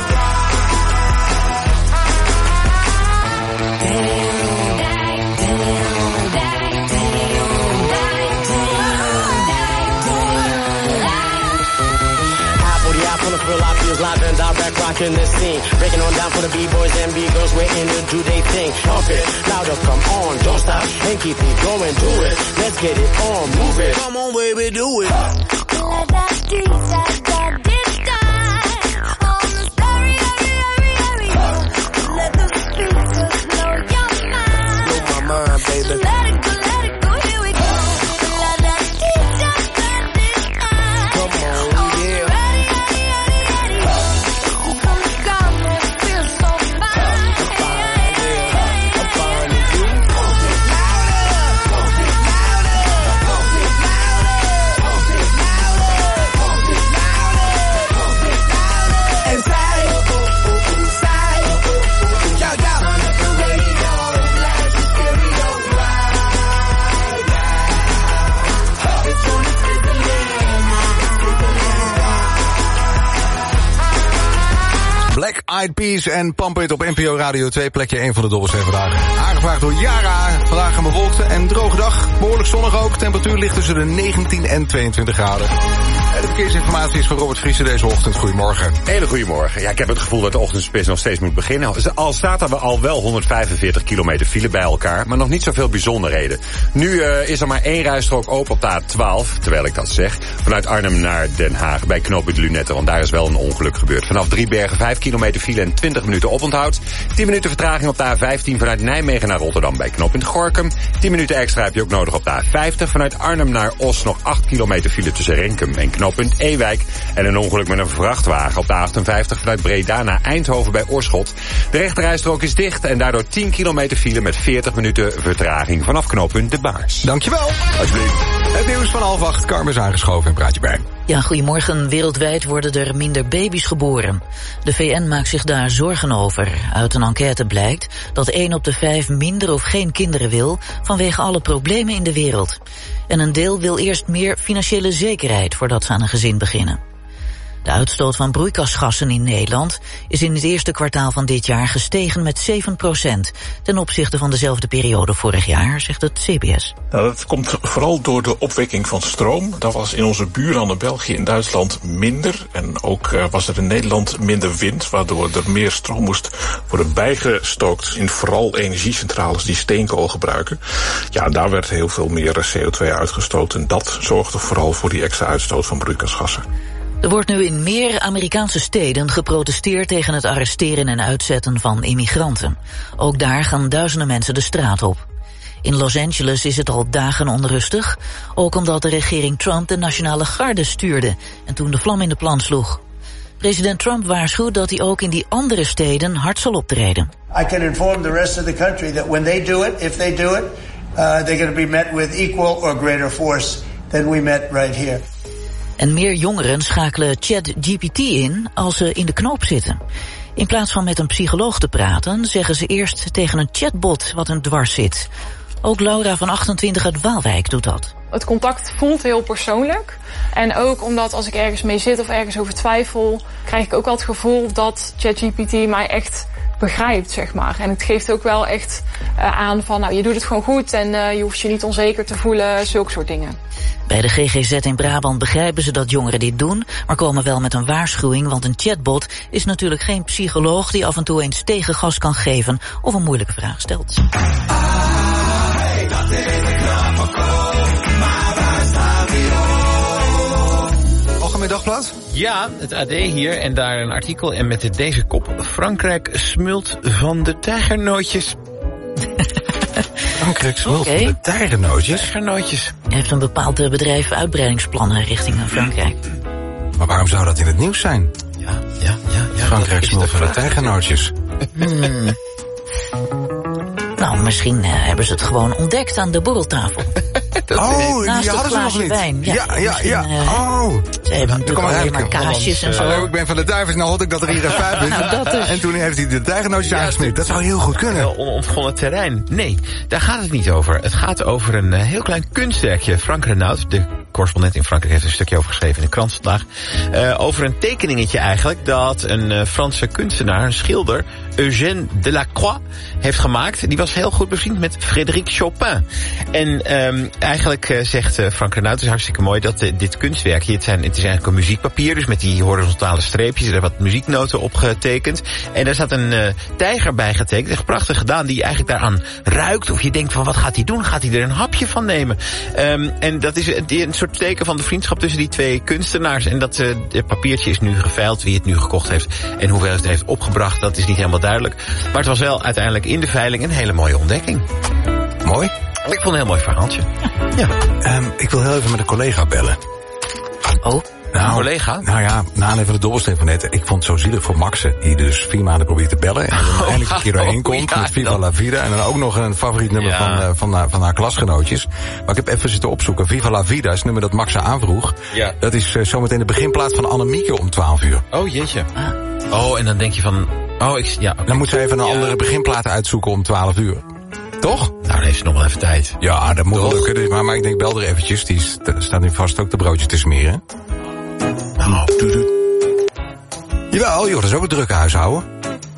right. Damn. Real life feels live and direct, rocking this scene. Breaking on down for the B-boys and B-girls, we're in to do they thing. Pump it, louder, come on, don't stop, and keep it going, do it. Let's get it on, move it. Come on, baby, do it. Let that street side, that this time. On the story, hurry, hurry, hurry. Let the speakers blow your mind. Blow my mind, baby. Let it go, let it go, here we go. Let that street side, that this time. Come on, yeah. Black Eyed Peas en Pump It op N P O Radio twee, plekje één van de dobbels vandaag. Aangevraagd door Yara. Vandaag een bewolkte en droge dag. Behoorlijk zonnig ook. Temperatuur ligt tussen de negentien en tweeëntwintig graden. En de verkeersinformatie is van Robert Vriezen deze ochtend. Goedemorgen. Hele goedemorgen. Ja, ik heb het gevoel dat de ochtendspits nog steeds moet beginnen. Al staat er al wel honderdvijfenveertig kilometer file bij elkaar, maar nog niet zoveel bijzonderheden. Nu uh, is er maar één rijstrook open op de A twaalf, terwijl ik dat zeg. Vanuit Arnhem naar Den Haag bij knooppunt Lunetten, want daar is wel een ongeluk gebeurd. Vanaf Driebergen vijf kilometer file en twintig minuten oponthoud. tien minuten vertraging op de A vijftien vanuit Nijmegen naar Rotterdam bij knooppunt Gorinchem. tien minuten extra heb je ook nodig op de A vijftig vanuit Arnhem naar Os. Nog acht kilometer file tussen Renkum en knooppunt Ewijk. En een ongeluk met een vrachtwagen op de A achtenvijftig vanuit Breda naar Eindhoven bij Oorschot. De rechterrijstrook is dicht en daardoor tien kilometer file met veertig minuten vertraging vanaf knooppunt De Baars. Dankjewel. Alsjeblieft. Het nieuws van half acht. Carmen is aangeschoven en praat je bij. Ja, goedemorgen. Wereldwijd worden er minder baby's geboren. De V N maakt zich daar zorgen over. Uit een enquête blijkt dat één op de vijf minder of geen kinderen wil vanwege alle problemen in de wereld. En een deel wil eerst meer financiële zekerheid voordat ze aan een gezin beginnen. De uitstoot van broeikasgassen in Nederland is in het eerste kwartaal van dit jaar gestegen met zeven procent ten opzichte van dezelfde periode vorig jaar, zegt het C B S. Nou, dat komt vooral door de opwekking van stroom. Dat was in onze buurlanden België en Duitsland minder. En ook uh, was er in Nederland minder wind, waardoor er meer stroom moest worden bijgestookt in vooral energiecentrales die steenkool gebruiken. Ja, daar werd heel veel meer C O twee uitgestoten. En dat zorgde vooral voor die extra uitstoot van broeikasgassen. Er wordt nu in meer Amerikaanse steden geprotesteerd tegen het arresteren en uitzetten van immigranten. Ook daar gaan duizenden mensen de straat op. In Los Angeles is het al dagen onrustig, ook omdat de regering Trump de Nationale Garde stuurde en toen de vlam in de plan sloeg. President Trump waarschuwt dat hij ook in die andere steden hard zal optreden. I can inform the rest of the country that when they do it, if they do it, uh, they're going to be met with equal or greater force than we met right here. En meer jongeren schakelen ChatGPT in als ze in de knoop zitten. In plaats van met een psycholoog te praten, zeggen ze eerst tegen een chatbot wat hun dwars zit. Ook Laura van achtentwintig uit Waalwijk doet dat. Het contact voelt heel persoonlijk. En ook omdat als ik ergens mee zit of ergens over twijfel, krijg ik ook wel het gevoel dat ChatGPT mij echt begrijpt, zeg maar. En het geeft ook wel echt uh, aan van, nou, je doet het gewoon goed en uh, je hoeft je niet onzeker te voelen, zulke soort dingen. Bij de G G Z in Brabant begrijpen ze dat jongeren dit doen, maar komen wel met een waarschuwing, want een chatbot is natuurlijk geen psycholoog die af en toe eens tegengas kan geven of een moeilijke vraag stelt. Algemeen Dagblad? Ja, het A D hier en daar een artikel en met deze kop: Frankrijk smult van de tijgernootjes. Frankrijk smult okay. van de tijgernootjes? Tijgernootjes. Hij heeft een bepaald bedrijf uitbreidingsplannen richting Frankrijk. Maar waarom zou dat in het nieuws zijn? Ja, ja, ja. ja Frankrijk smult van de tijgernootjes. Hmm. Nou, misschien uh, hebben ze het gewoon ontdekt aan de borreltafel. Oh, naast die hadden ze nog niet. Wijn. Ja, ja, ja. ja. Uh, oh. Ze hebben natuurlijk alleen maar kaasjes en zo. Hallo, ik ben van de duivens, nou had ik dat er hier een vijf is. Nou, dat is. En toen heeft hij de tijgernootjes ja, aangesmeerd. Dat zou heel goed kunnen. Wel onontgonnen terrein. Nee, daar gaat het niet over. Het gaat over een uh, heel klein kunstwerkje. Frank Renaud, de correspondent in Frankrijk, heeft een stukje over geschreven in de krant vandaag. Uh, over een tekeningetje eigenlijk dat een uh, Franse kunstenaar, een schilder, Eugène Delacroix, heeft gemaakt. Die was heel goed bevriend met Frédéric Chopin. En um, eigenlijk uh, zegt uh, Frank Renaud, het is hartstikke mooi, dat uh, dit kunstwerkje, het, zijn, het is eigenlijk een muziekpapier, dus met die horizontale streepjes, er zijn wat muzieknoten op getekend. En daar staat een uh, tijger bij getekend, echt prachtig gedaan, die eigenlijk daaraan ruikt. Of je denkt van, wat gaat hij doen? Gaat hij er een hapje van nemen? Um, en dat is een, een soort teken van de vriendschap tussen die twee kunstenaars. En dat uh, het papiertje is nu geveild, wie het nu gekocht heeft en hoeveel het heeft opgebracht, dat is niet helemaal duidelijk. Maar het was wel uiteindelijk in de veiling een hele mooie ontdekking. Mooi. Ik vond een heel mooi verhaaltje. Ja. ja. Um, ik wil heel even met een collega bellen. Oh? Nou, een collega? Nou ja, na aanleiding van de dobbelsteen van net. Ik vond het zo zielig voor Maxen, die dus vier maanden probeert te bellen. En dan eindelijk een keer doorheen komt ja, met Viva dan. La Vida. En dan ook nog een favoriet nummer ja. van, uh, van, haar, van haar klasgenootjes. Maar ik heb even zitten opzoeken. Viva La Vida is het nummer dat Maxen aanvroeg. Ja. Dat is uh, zometeen de beginplaats van Annemieke om twaalf uur. Oh jeetje. Ah. Oh, en dan denk je van... Oh, ik, ja, okay. Dan moet ze even een ja. andere beginplaat uitzoeken om twaalf uur. Toch? Nou, dan heeft ze nog wel even tijd. Ja, dat moet wel lukken. Maar, maar ik denk, bel er eventjes. Die staat nu vast ook de broodje te smeren. Oh, doe, doe. Jawel, joh, dat is ook een drukke huishouden.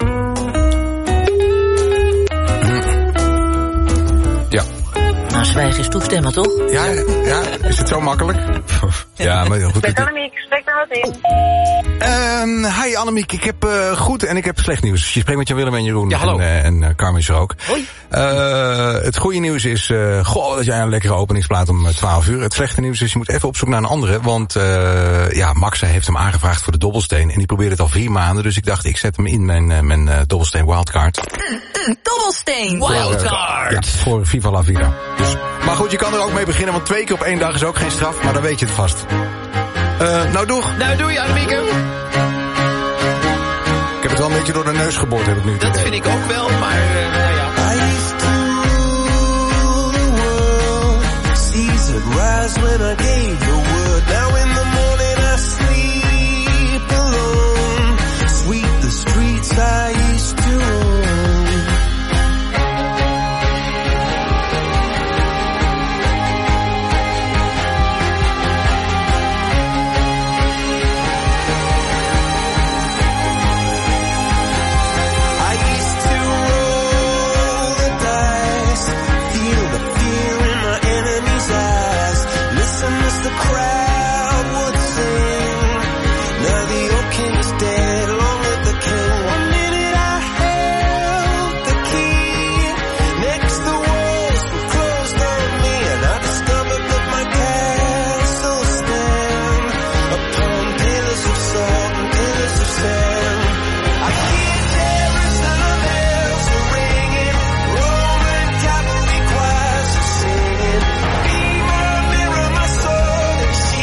Hm. Ja. Nou, zwijgen is toestemmen, toch? Ja, ja, is het zo makkelijk? Ja, maar goed. Met Annemiek, spreek naar wat in. Uh, hi Annemiek, ik heb uh, goed en ik heb slecht nieuws. Je spreekt met Jan-Willem en Jeroen. Ja, hallo. En, uh, en uh, Carmen is er ook. Hoi. Uh, het goede nieuws is, uh, goh, dat jij een lekkere openingsplaat om twaalf uur. Het slechte nieuws is, je moet even op zoek naar een andere. Want uh, ja, Maxa heeft hem aangevraagd voor de dobbelsteen. En die probeert het al vier maanden. Dus ik dacht, ik zet hem in mijn, uh, mijn uh, dobbelsteen wildcard. Mm, mm, dobbelsteen wildcard. Ja, voor Viva La Vida. Dus, maar goed, je kan er ook mee beginnen. Want twee keer op één dag is ook geen straf. Maar dan weet je het vast. Uh, nou, doeg. Nou, doei, Annemieke. Ik heb het wel een beetje door de neus geboord, heb ik nu. Dat vind ik ook wel, maar uh, nou ja. I used to rule the world. Seas would rise when I gave the word. Now in the morning I sleep alone. Sweep the streets I used to own. The crowd would sing. Now the old king's dead, long live the king. One minute I held the key. Next the walls were closed on me, and I discovered that my castle stand upon pillars of salt and pillars of sand. I hear Jerusalem bells are ringing, Roman cavalry choirs are singing. Be my mirror, my soul.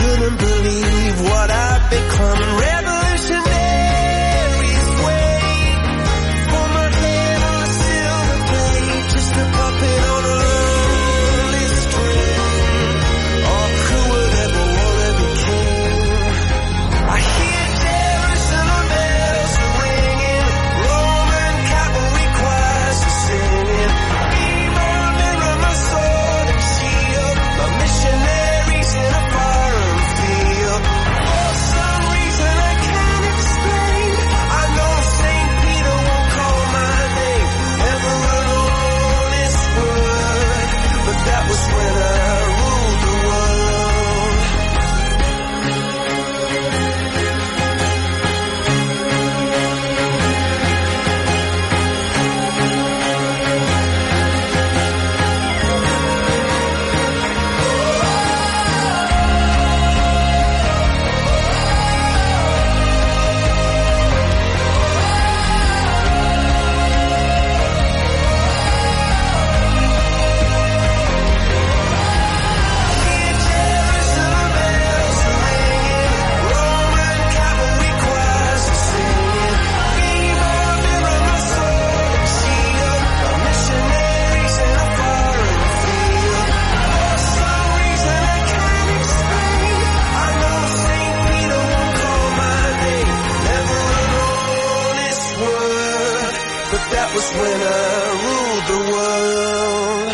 couldn't believe what I've become. Revolutionaries wait for my head on a silver plate, just a puppet on a lonely string. Oh, who would ever wanna be king? I hear Jerusalem bells ringing, Roman cavalry choirs are singing. Be my mirror, my sword and shield, my missionaries in a foreign field. For some reason I can't explain, I know Saint Peter won't call my name ever alone this word, but that was when I ruled the world. That was when I ruled the world.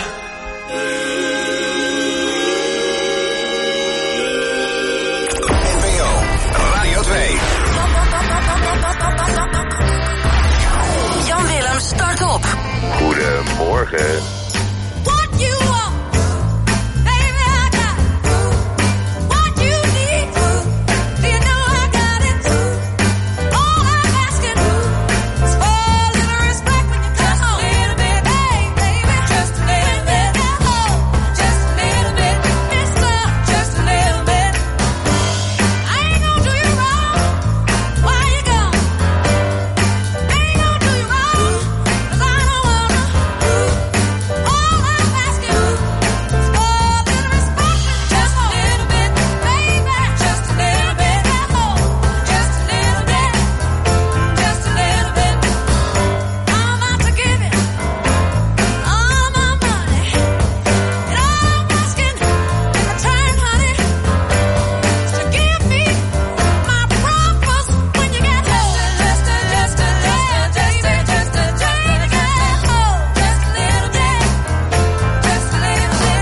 N P O Radio twee. Jan Willem, start op. Goedemorgen. What you want, baby, I got what you need. Do you know I got it? All I'm asking is for a little respect when you come home. Just a little bit, hey, baby, just a little bit. Oh, just a little bit, mister, just a little bit. I ain't gonna do you wrong. Why you gone? Ain't gonna do you wrong, 'cause I don't wanna. All I'm asking is for a little respect, just a little bit, baby, just a little bit. Oh, just a little bit, just a little bit. I'm out to give you all my money, and all I'm asking in return, honey, is to give me my breakfast when you get home. Just a, just a, just a, just a, just a, just a, when you get home. Just a little bit, just a little bit.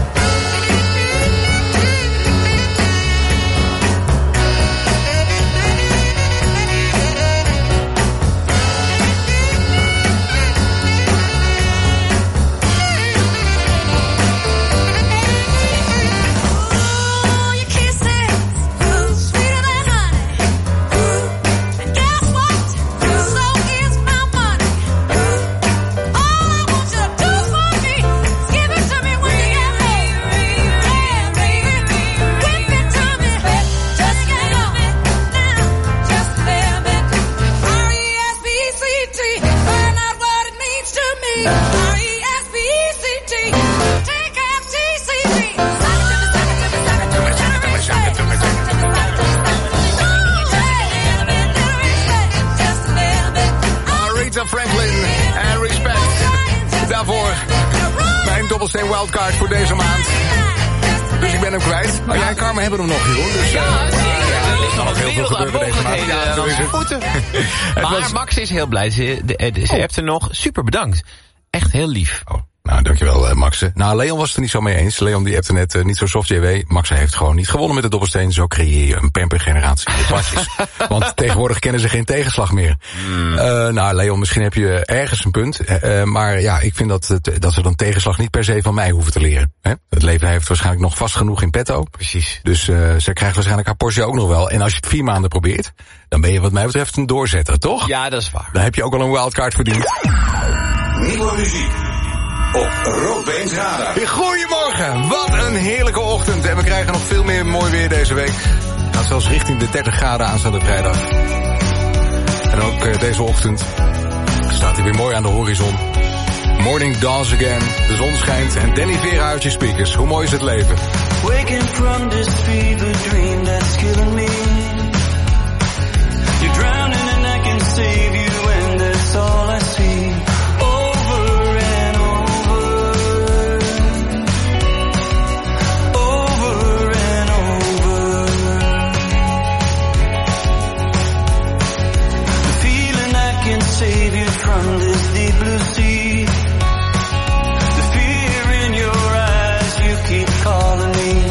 Ooh, your kisses, ooh, sweeter than honey. Ooh, and guess what? So is my money. Ooh, all I want you to do for me is give it to me when you get home. Yeah, baby, whip it to me, just a little bit now, just a little bit. R E S P E C T, find out what it means to me. R E S P E C T, take F T C T. Sock it to me, sock it to me, sock it to me, little respect. Sock it to me, sock it to me, sock it to me, sock it to me. Ooh, yeah, little bit, little respect, just a little bit. Aretha Franklin en Respect. Daarvoor mijn dobbelsteen wildcard voor deze maand. Dus ik ben hem kwijt. Maar jij en Carmen hebben hem nog, Jeroen. Dus, Ja, eh, zeker. Er ligt nog een heel veel wereld aan gebeuren deze maand. mogelijkheden Ja, aan zo is onze het. voeten. Het Maar was- Max is heel blij. Ze, de- de- ze hebt er nog. Super bedankt. Echt heel lief. Oh, nou, dankjewel, uh, Max. Nou, Leon was het er niet zo mee eens. Leon die appte net uh, niet zo soft J W. Max heeft gewoon niet gewonnen met de dobbelsteen. Zo creëer je een pampergeneratie in de platjes. Want tegenwoordig kennen ze geen tegenslag meer. Mm. Uh, nou, Leon, misschien heb je ergens een punt. Uh, uh, maar ja, ik vind dat, het, dat ze dan tegenslag niet per se van mij hoeven te leren. Hè? Het leven heeft waarschijnlijk nog vast genoeg in petto. Precies. Dus uh, ze krijgt waarschijnlijk haar portie ook nog wel. En als je het vier maanden probeert, dan ben je wat mij betreft een doorzetter, toch? Ja, dat is waar. Dan heb je ook al een wildcard verdiend. Nieuwe muziek op Roodbeens Radar. Goedemorgen, wat een heerlijke ochtend. En we krijgen nog veel meer mooi weer deze week. Het gaat zelfs richting de dertig graden aanstaande vrijdag. En ook uh, deze ochtend staat hij weer mooi aan de horizon. Morning dawns again. De zon schijnt en Danny Vera uit je speakers. Hoe mooi is het leven? Waking from this fever dream that's killing me. You're drowning and I can save you, and that's all I see. Over and over, over and over. The feeling I can save you from this deep blue sea. The fear in your eyes, you keep calling me.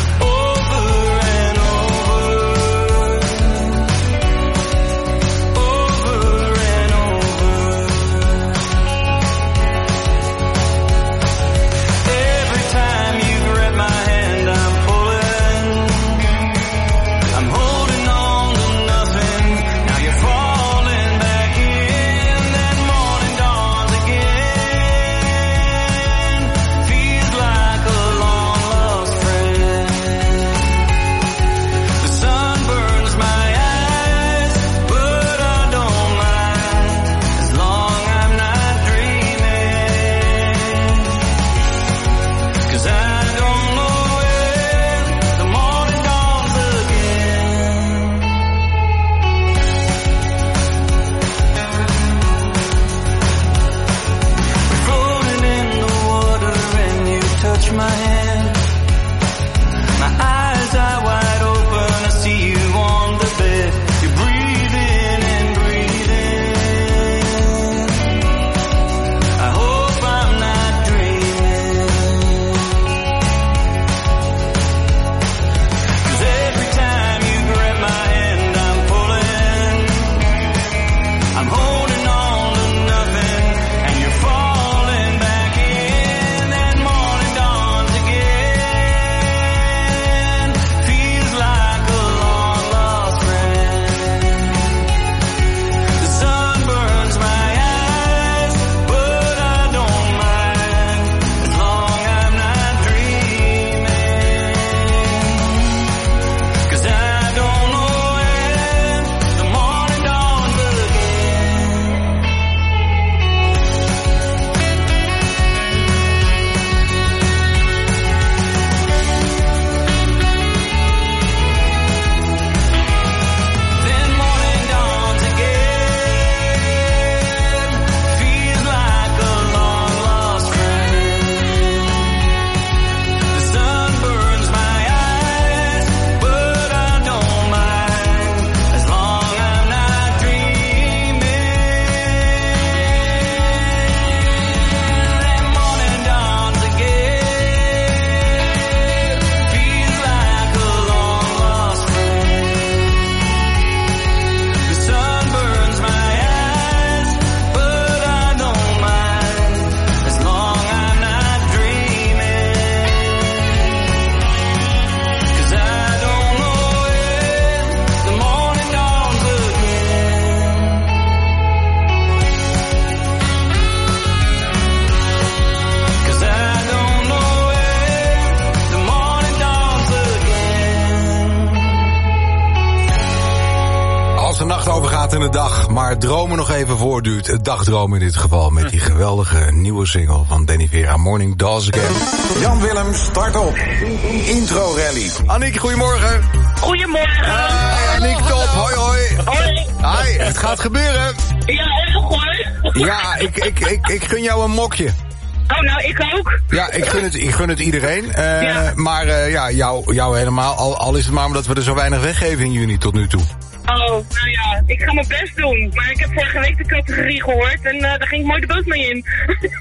In de dag, maar dromen nog even voortduurt. Het dagdromen in dit geval met die geweldige nieuwe single van Danny Vera, Morning Dawns Again. Jan Willem, start op. Intro Rally. Aniek, goedemorgen. Goedemorgen. Hi, Aniek, top. Hoi, hoi. Hoi. Hi, het gaat gebeuren. Ja, echt hoor. Ja, ik, ik, ik, ik gun jou een mokje. Oh, nou, ik ook. Ja, ik gun het, ik gun het iedereen. Uh, ja. Maar uh, ja, jou, jou helemaal. Al, al is het maar omdat we er zo weinig weggeven in juni tot nu toe. Oh, nou ja, ik ga mijn best doen. Maar ik heb vorige week de categorie gehoord en uh, daar ging ik mooi de boot mee in.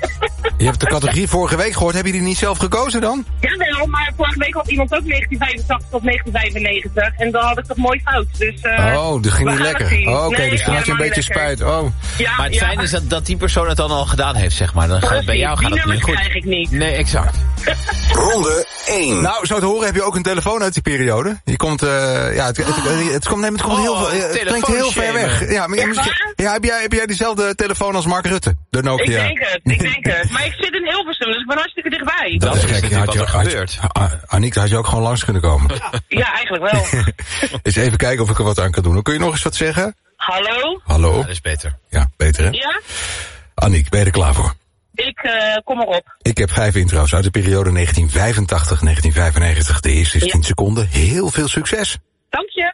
Je hebt de categorie vorige week gehoord. Heb je die niet zelf gekozen dan? Jawel, maar vorige week had iemand ook negentien vijfentachtig tot negentien vijfennegentig. En dan had ik dat mooi fout. Dus, uh, oh, dat ging niet lekker. Oh, Oké, okay, nee, dus dan had je een beetje lekker. Spijt. Oh. Ja, maar het ja. fijne is dat, dat die persoon het dan al gedaan heeft, zeg maar. Dan gaat het bij jou gaat het niet goed. Krijg ik niet. Nee, exact. Ronde één. Nou, zo te horen heb je ook een telefoon uit die periode. Je komt, uh, ja, het, het, het, het komt, nee, het komt oh, heel, het klinkt heel ver weg. Ja, maar, ja, heb jij, heb jij diezelfde telefoon als Mark Rutte? De Nokia. Ik denk het, ik denk het. Maar ik zit in Hilversum, dus ik ben hartstikke dichtbij. Dat, dat is gek. Had je, had je, Aniek, daar had je ook gewoon langs kunnen komen. Ja, eigenlijk wel. Eens even kijken of ik er wat aan kan doen. Kun je nog eens wat zeggen? Hallo? Hallo? Ja, dat is beter. Ja, beter hè? Ja? Aniek, ben je er klaar voor? Ik uh, kom erop. Ik heb vijf intro's uit de periode negentien vijfentachtig tot negentien vijfennegentig. De eerste is tien seconden. Heel veel succes. Dank je.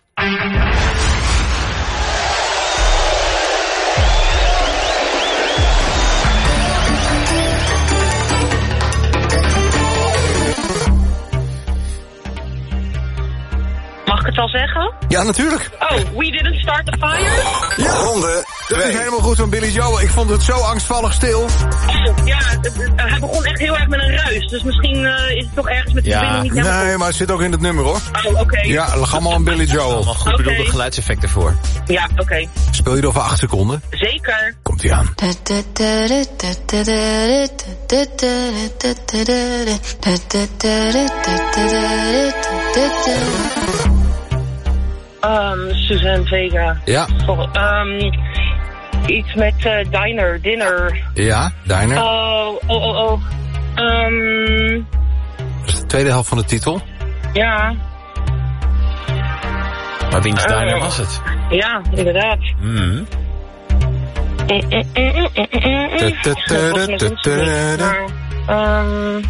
Mag ik het al zeggen? Ja, natuurlijk. Oh, we didn't start the fire? Ja, ronde. Dat is helemaal goed van Billy Joel. Ik vond het zo angstvallig stil. Oh, ja, het, het, hij begon echt heel erg met een ruis. Dus misschien uh, is het toch ergens met de Ja, verbinding niet helemaal nee, goed. maar het zit ook in het nummer, hoor. Oh, oké. Okay. Ja, er lag allemaal een Billy Joel. Allemaal goed bedoelde Oké. geluidseffecten voor. Ja, oké. Okay. Speel je er over acht seconden? Zeker. Komt-ie aan. Um, Suzanne Vega. Ja. Oh, um, iets met uh, diner, dinner. Ja, Diner. Oh, oh, oh, oh. Um, Dat is de tweede helft van de titel. ja. Maar wiens Uh, diner was het? Ja, inderdaad. Mm. Um,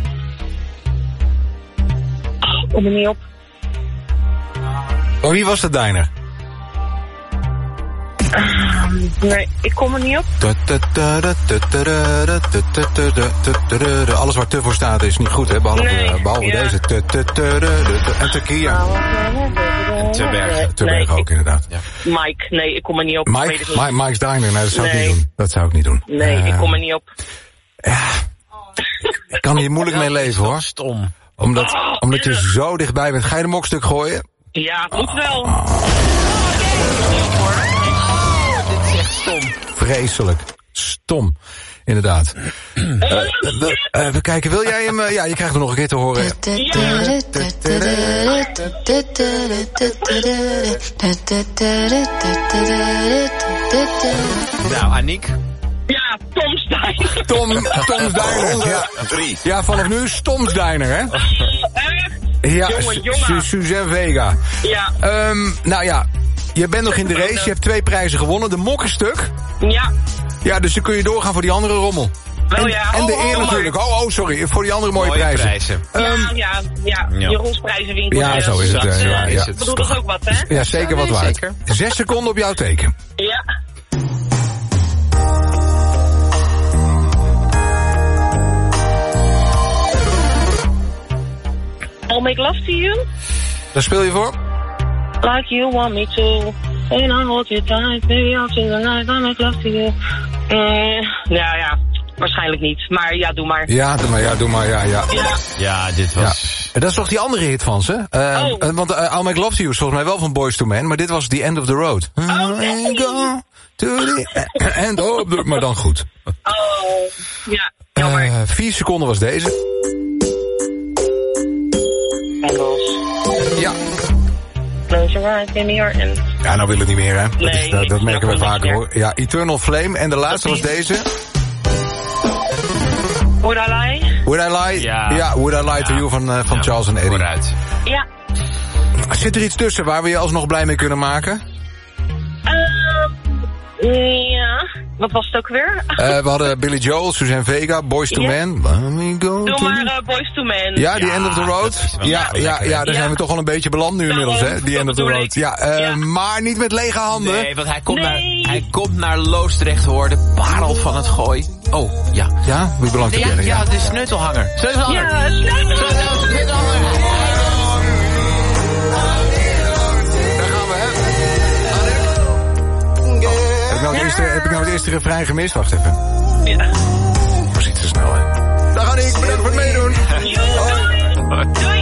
oh, kom er niet op. Oh, wie was dat Diner? Um, nee, ik kom er niet op. Alles waar te voor staat is niet goed, hè? Behalve, Nee, behalve ja. deze. En tequila. En Terberg. Terberg ook, inderdaad. Mike, nee, ik kom er niet op. Ik weet Mike, het niet. Mike, Mike's Diner, nee, dat zou ik Nee. niet doen. Dat zou ik niet doen. Nee, ik Eh, kom er niet op. Ik kan hier moeilijk mee leven, hoor. Stom. Omdat, omdat je zo dichtbij bent. Ga je de mokstuk gooien? Ja, moet wel. Dit is echt stom. Vreselijk. Stom. Inderdaad. Uh, we, uh, we kijken, wil jij hem... Uh, ja, je krijgt hem nog een keer te horen. Nou, Aniek. Ja, Tom Stein. Tom, Tom's Diner. Ja. Drie. Ja, vanaf nu is Tom's Diner, hè? Ja, Jongen, Su- jongen. Su- Suzanne Vega. Ja. Um, nou ja, je bent nog in de race. Je hebt twee prijzen gewonnen. De mokkenstuk. Ja. Ja, dus dan kun je doorgaan voor die andere rommel. Wel en, ja. en de Oh, eer oh, natuurlijk. Oh, oh, sorry. Voor die andere mooie, Mooie prijzen. prijzen. Ja, Um, ja, ja. ja. Jeroens Prijzenwinkel. Ja, zo is het. Exact, uh, zo ja, is ja. het. Ik bedoel, dat is ook wat, hè? Ja, zeker wat nee, waard. zeker. Zes seconden op jouw teken. Ja. I'll make love to you, Daar speel je voor? like you want me to. And I hold you tight, baby, I'll sing the night, I'll make love to you. Mm, ja, ja, waarschijnlijk niet. Maar ja, doe maar. Ja, doe maar, ja, doe maar, ja, ja. Ja. Ja, dit Ja. was... Dat is toch die andere hit van ze? Uh, Oh. uh, want uh, I'll Make Love To You is volgens mij wel van Boyz two Men, maar dit was The End of the Road. Oh, nee. I go to the end of the... Maar dan goed. Oh, ja, jammer. Uh, vier seconden was deze. Engels. Ja. Close your eyes, give me your hand. Ja, nou wil het niet meer, hè? Dat, Nee, is, dat, ik dat merken we snap het vaker, niet hoor. Ja, Eternal Flame. En de laatste was deze. Would I lie? Would I Lie? Ja. Ja, Would I Lie To Ja. You van, uh, van Ja, Charles en Eddie. Vooruit. Ja. Zit er iets tussen waar we je alsnog blij mee kunnen maken? Uh, ja. Wat was het ook weer? Uh, we hadden Billy Joel, Suzanne Vega, Boyz two Ja. Men. Let me go Doe to maar the- uh, Boys to Men. Ja, die Ja, End of the Road. dat is wel Ja, lekker, ja, hè? ja, daar Ja. zijn we toch al een beetje beland nu inmiddels, hè? Die dat End of the bedoel Road. ik. Ja, uh, Ja. maar niet met lege handen. Nee, want hij komt, Nee. Naar, hij komt naar Loosdrecht, hoor. De parel van het gooi. Oh, ja. Ja, wie belangt Ja, er ja, de sleutelhanger. Sleutelhanger. Ja, sleutel. Sleutelhanger. Daar gaan we, hè? Heb ik nou het eerste, heb ik nou het eerste refrein gemist? Wacht even. Ja. Was iets te snel, hè? Daar ga ik. Bedankt voor het meedoen. Doei. Doei.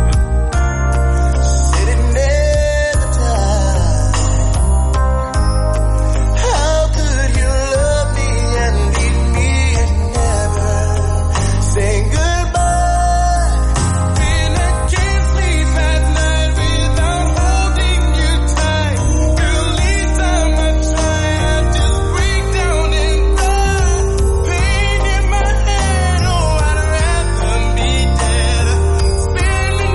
How could you love me and leave me and never say goodbye? Feel I can't sleep at night without holding you tight. Girl, each time I try, I just break down and cry. Pain in my head, oh, I'd rather be dead. Spinning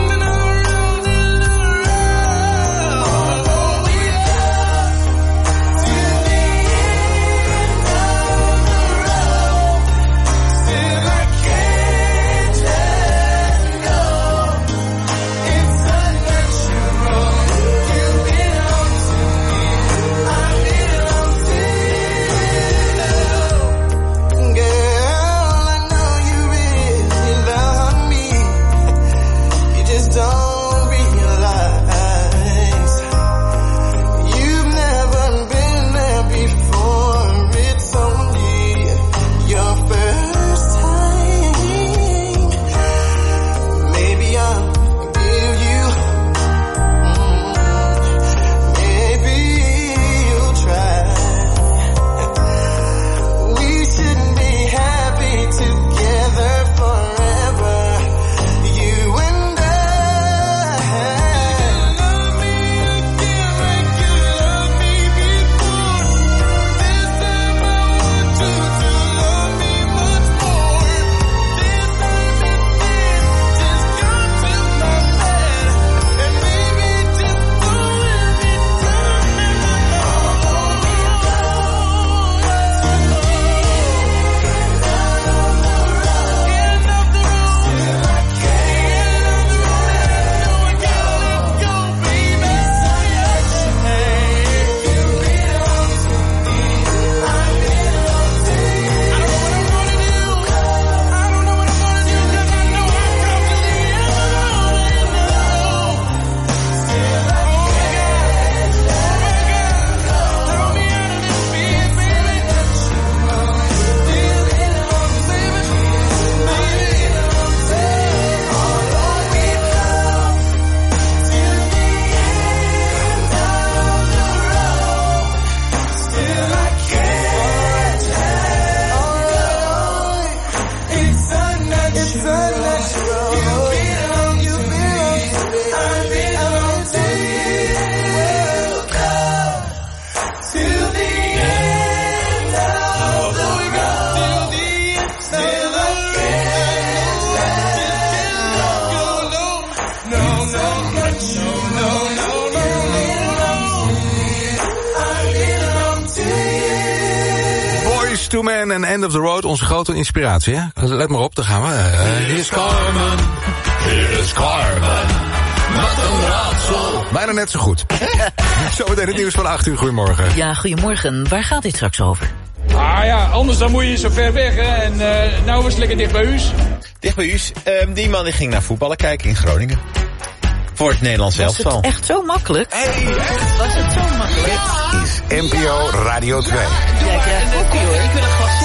Two Man en End of the Road, onze grote inspiratie, hè? Let maar op, daar gaan we. Uh, hier is Carmen, hier is Carmen. Wat een raadsel. Bijna net zo goed. Zometeen het nieuws van acht uur. Goedemorgen. Ja, goedemorgen. Waar gaat dit straks over? Ah ja, anders dan moet je zo ver weg, hè. En uh, nou was het lekker dicht bij huis. Dicht bij huis. Um, die man die ging naar voetballen kijken in Groningen. Voor het Nederlands elftal. Was het echt zo makkelijk? Hey, was het zo makkelijk? Dit is N P O Radio twee. Jij krijgt koffie hoor. Ik wil een glas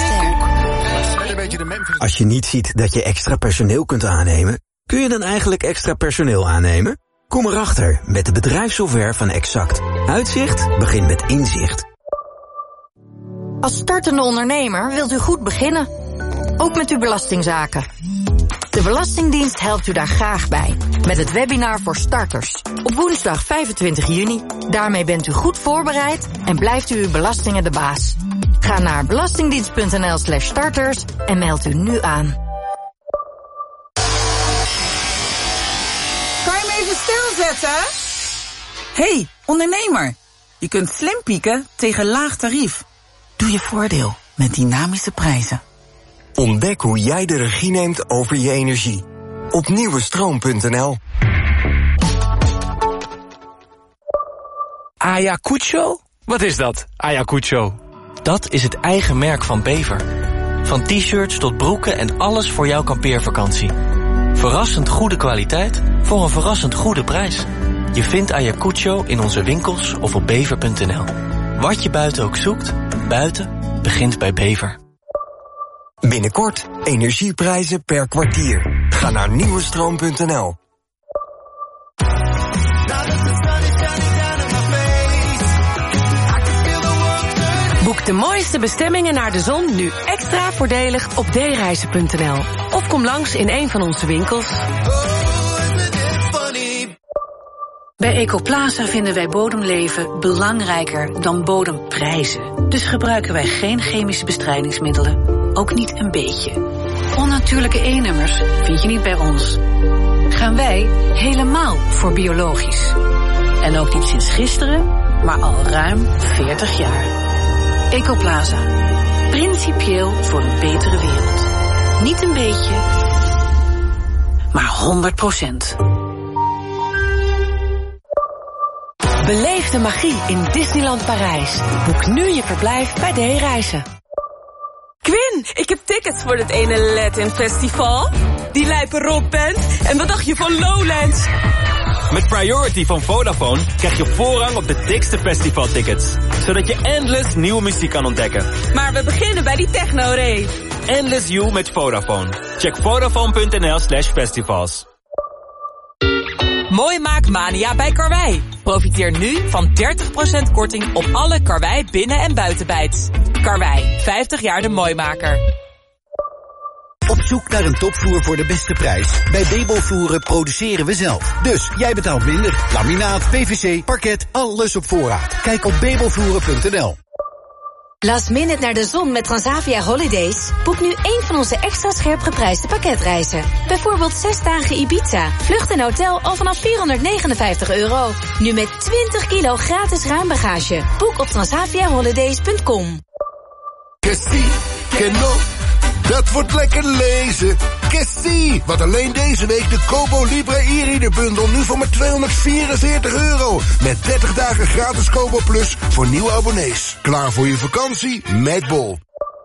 Als je niet ziet dat je extra personeel kunt aannemen, kun je dan eigenlijk extra personeel aannemen? Kom erachter met de bedrijfssoftware van Exact. Uitzicht begint met inzicht. Als startende ondernemer wilt u goed beginnen. Ook met uw belastingzaken. De Belastingdienst helpt u daar graag bij. Met het webinar voor starters. Op woensdag vijfentwintig juni. Daarmee bent u goed voorbereid en blijft u uw belastingen de baas. Ga naar belastingdienst.nl slash starters en meld u nu aan. Kan je me even stilzetten? Hey, ondernemer. Je kunt slim pieken tegen laag tarief. Doe je voordeel met dynamische prijzen. Ontdek hoe jij de regie neemt over je energie. Op nieuwestroom punt n l. Ayacucho? Wat is dat, Ayacucho? Dat is het eigen merk van Bever. Van t-shirts tot broeken en alles voor jouw kampeervakantie. Verrassend goede kwaliteit voor een verrassend goede prijs. Je vindt Ayacucho in onze winkels of op bever punt n l. Wat je buiten ook zoekt, buiten begint bij Bever. Binnenkort energieprijzen per kwartier. Ga naar nieuwestroom punt n l. Boek de mooiste bestemmingen naar de zon nu extra voordelig op d reizen punt n l. Of kom langs in een van onze winkels. Bij Ecoplaza vinden wij bodemleven belangrijker dan bodemprijzen. Dus gebruiken wij geen chemische bestrijdingsmiddelen. Ook niet een beetje. Onnatuurlijke E-nummers vind je niet bij ons. Gaan wij helemaal voor biologisch. En ook niet sinds gisteren, maar al ruim veertig jaar. Ecoplaza. Principieel voor een betere wereld. Niet een beetje, maar honderd procent. Beleef de magie in Disneyland Parijs. Boek nu je verblijf bij D-reizen. Quinn, ik heb tickets voor het ene Latin Festival. Die lijpe rockband. En wat dacht je van Lowlands? Met Priority van Vodafone krijg je voorrang op de dikste festivaltickets. Zodat je endless nieuwe muziek kan ontdekken. Maar we beginnen bij die techno-rave. Endless You met Vodafone. Check vodafone punt n l slash festivals. Mooi maakt Mania bij Karwei. Profiteer nu van dertig procent korting op alle Karwei binnen- en buitenbijts. Karwei, vijftig jaar de mooimaker. Op zoek naar een topvloer voor de beste prijs? Bij Bebelvloeren produceren we zelf. Dus jij betaalt minder. Laminaat, P V C, parket, alles op voorraad. Kijk op bebelvloeren punt n l. Last minute naar de zon met Transavia Holidays? Boek nu één van onze extra scherp geprijsde pakketreizen. Bijvoorbeeld zes dagen Ibiza. Vlucht en hotel al vanaf vierhonderdnegenenvijftig euro. Nu met twintig kilo gratis ruimbagage. Boek op transavia holidays punt com. Que si, que no. Dat wordt lekker lezen. Kessie, wat alleen deze week de Kobo Libre e-reader bundel nu voor maar tweehonderdvierenveertig euro. Met dertig dagen gratis Kobo Plus voor nieuwe abonnees. Klaar voor je vakantie met Bol.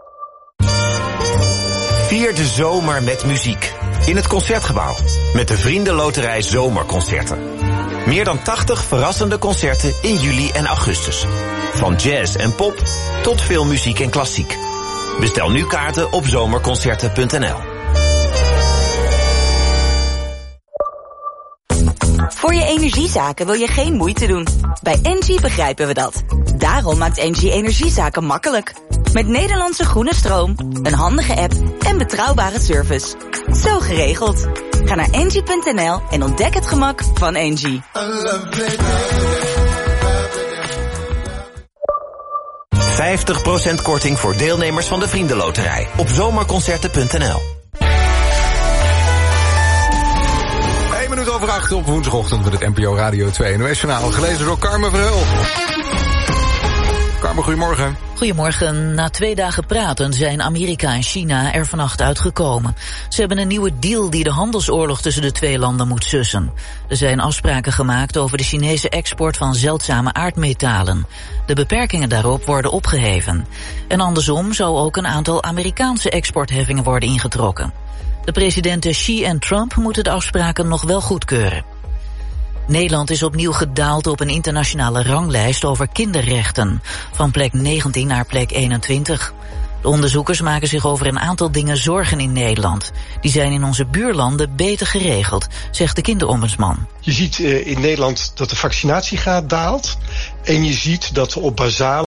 Vier de zomer met muziek. In het Concertgebouw. Met de Vriendenloterij Zomerconcerten. Meer dan tachtig verrassende concerten in juli en augustus. Van jazz en pop tot veel muziek en klassiek. Bestel nu kaarten op zomerconcerten punt n l. Voor je energiezaken wil je geen moeite doen. Bij Engie begrijpen we dat. Daarom maakt Engie energiezaken makkelijk. Met Nederlandse groene stroom, een handige app en betrouwbare service. Zo geregeld. Ga naar engie punt n l en ontdek het gemak van Engie. vijftig procent korting voor deelnemers van de Vriendenloterij op zomerconcerten punt n l. één minuut over acht op woensdagochtend met het N P O Radio twee N O S-journaal, gelezen door Carmen Verheul. Carmen, goedemorgen. Goedemorgen. Na twee dagen praten zijn Amerika en China er vannacht uitgekomen. Ze hebben een nieuwe deal die de handelsoorlog tussen de twee landen moet sussen. Er zijn afspraken gemaakt over de Chinese export van zeldzame aardmetalen. De beperkingen daarop worden opgeheven. En andersom zou ook een aantal Amerikaanse exportheffingen worden ingetrokken. De presidenten Xi en Trump moeten de afspraken nog wel goedkeuren. Nederland is opnieuw gedaald op een internationale ranglijst over kinderrechten. Van plek negentien naar plek eenentwintig. De onderzoekers maken zich over een aantal dingen zorgen in Nederland. Die zijn in onze buurlanden beter geregeld, zegt de kinderombudsman. Je ziet uh, in Nederland dat de vaccinatiegraad daalt. En je ziet dat op basale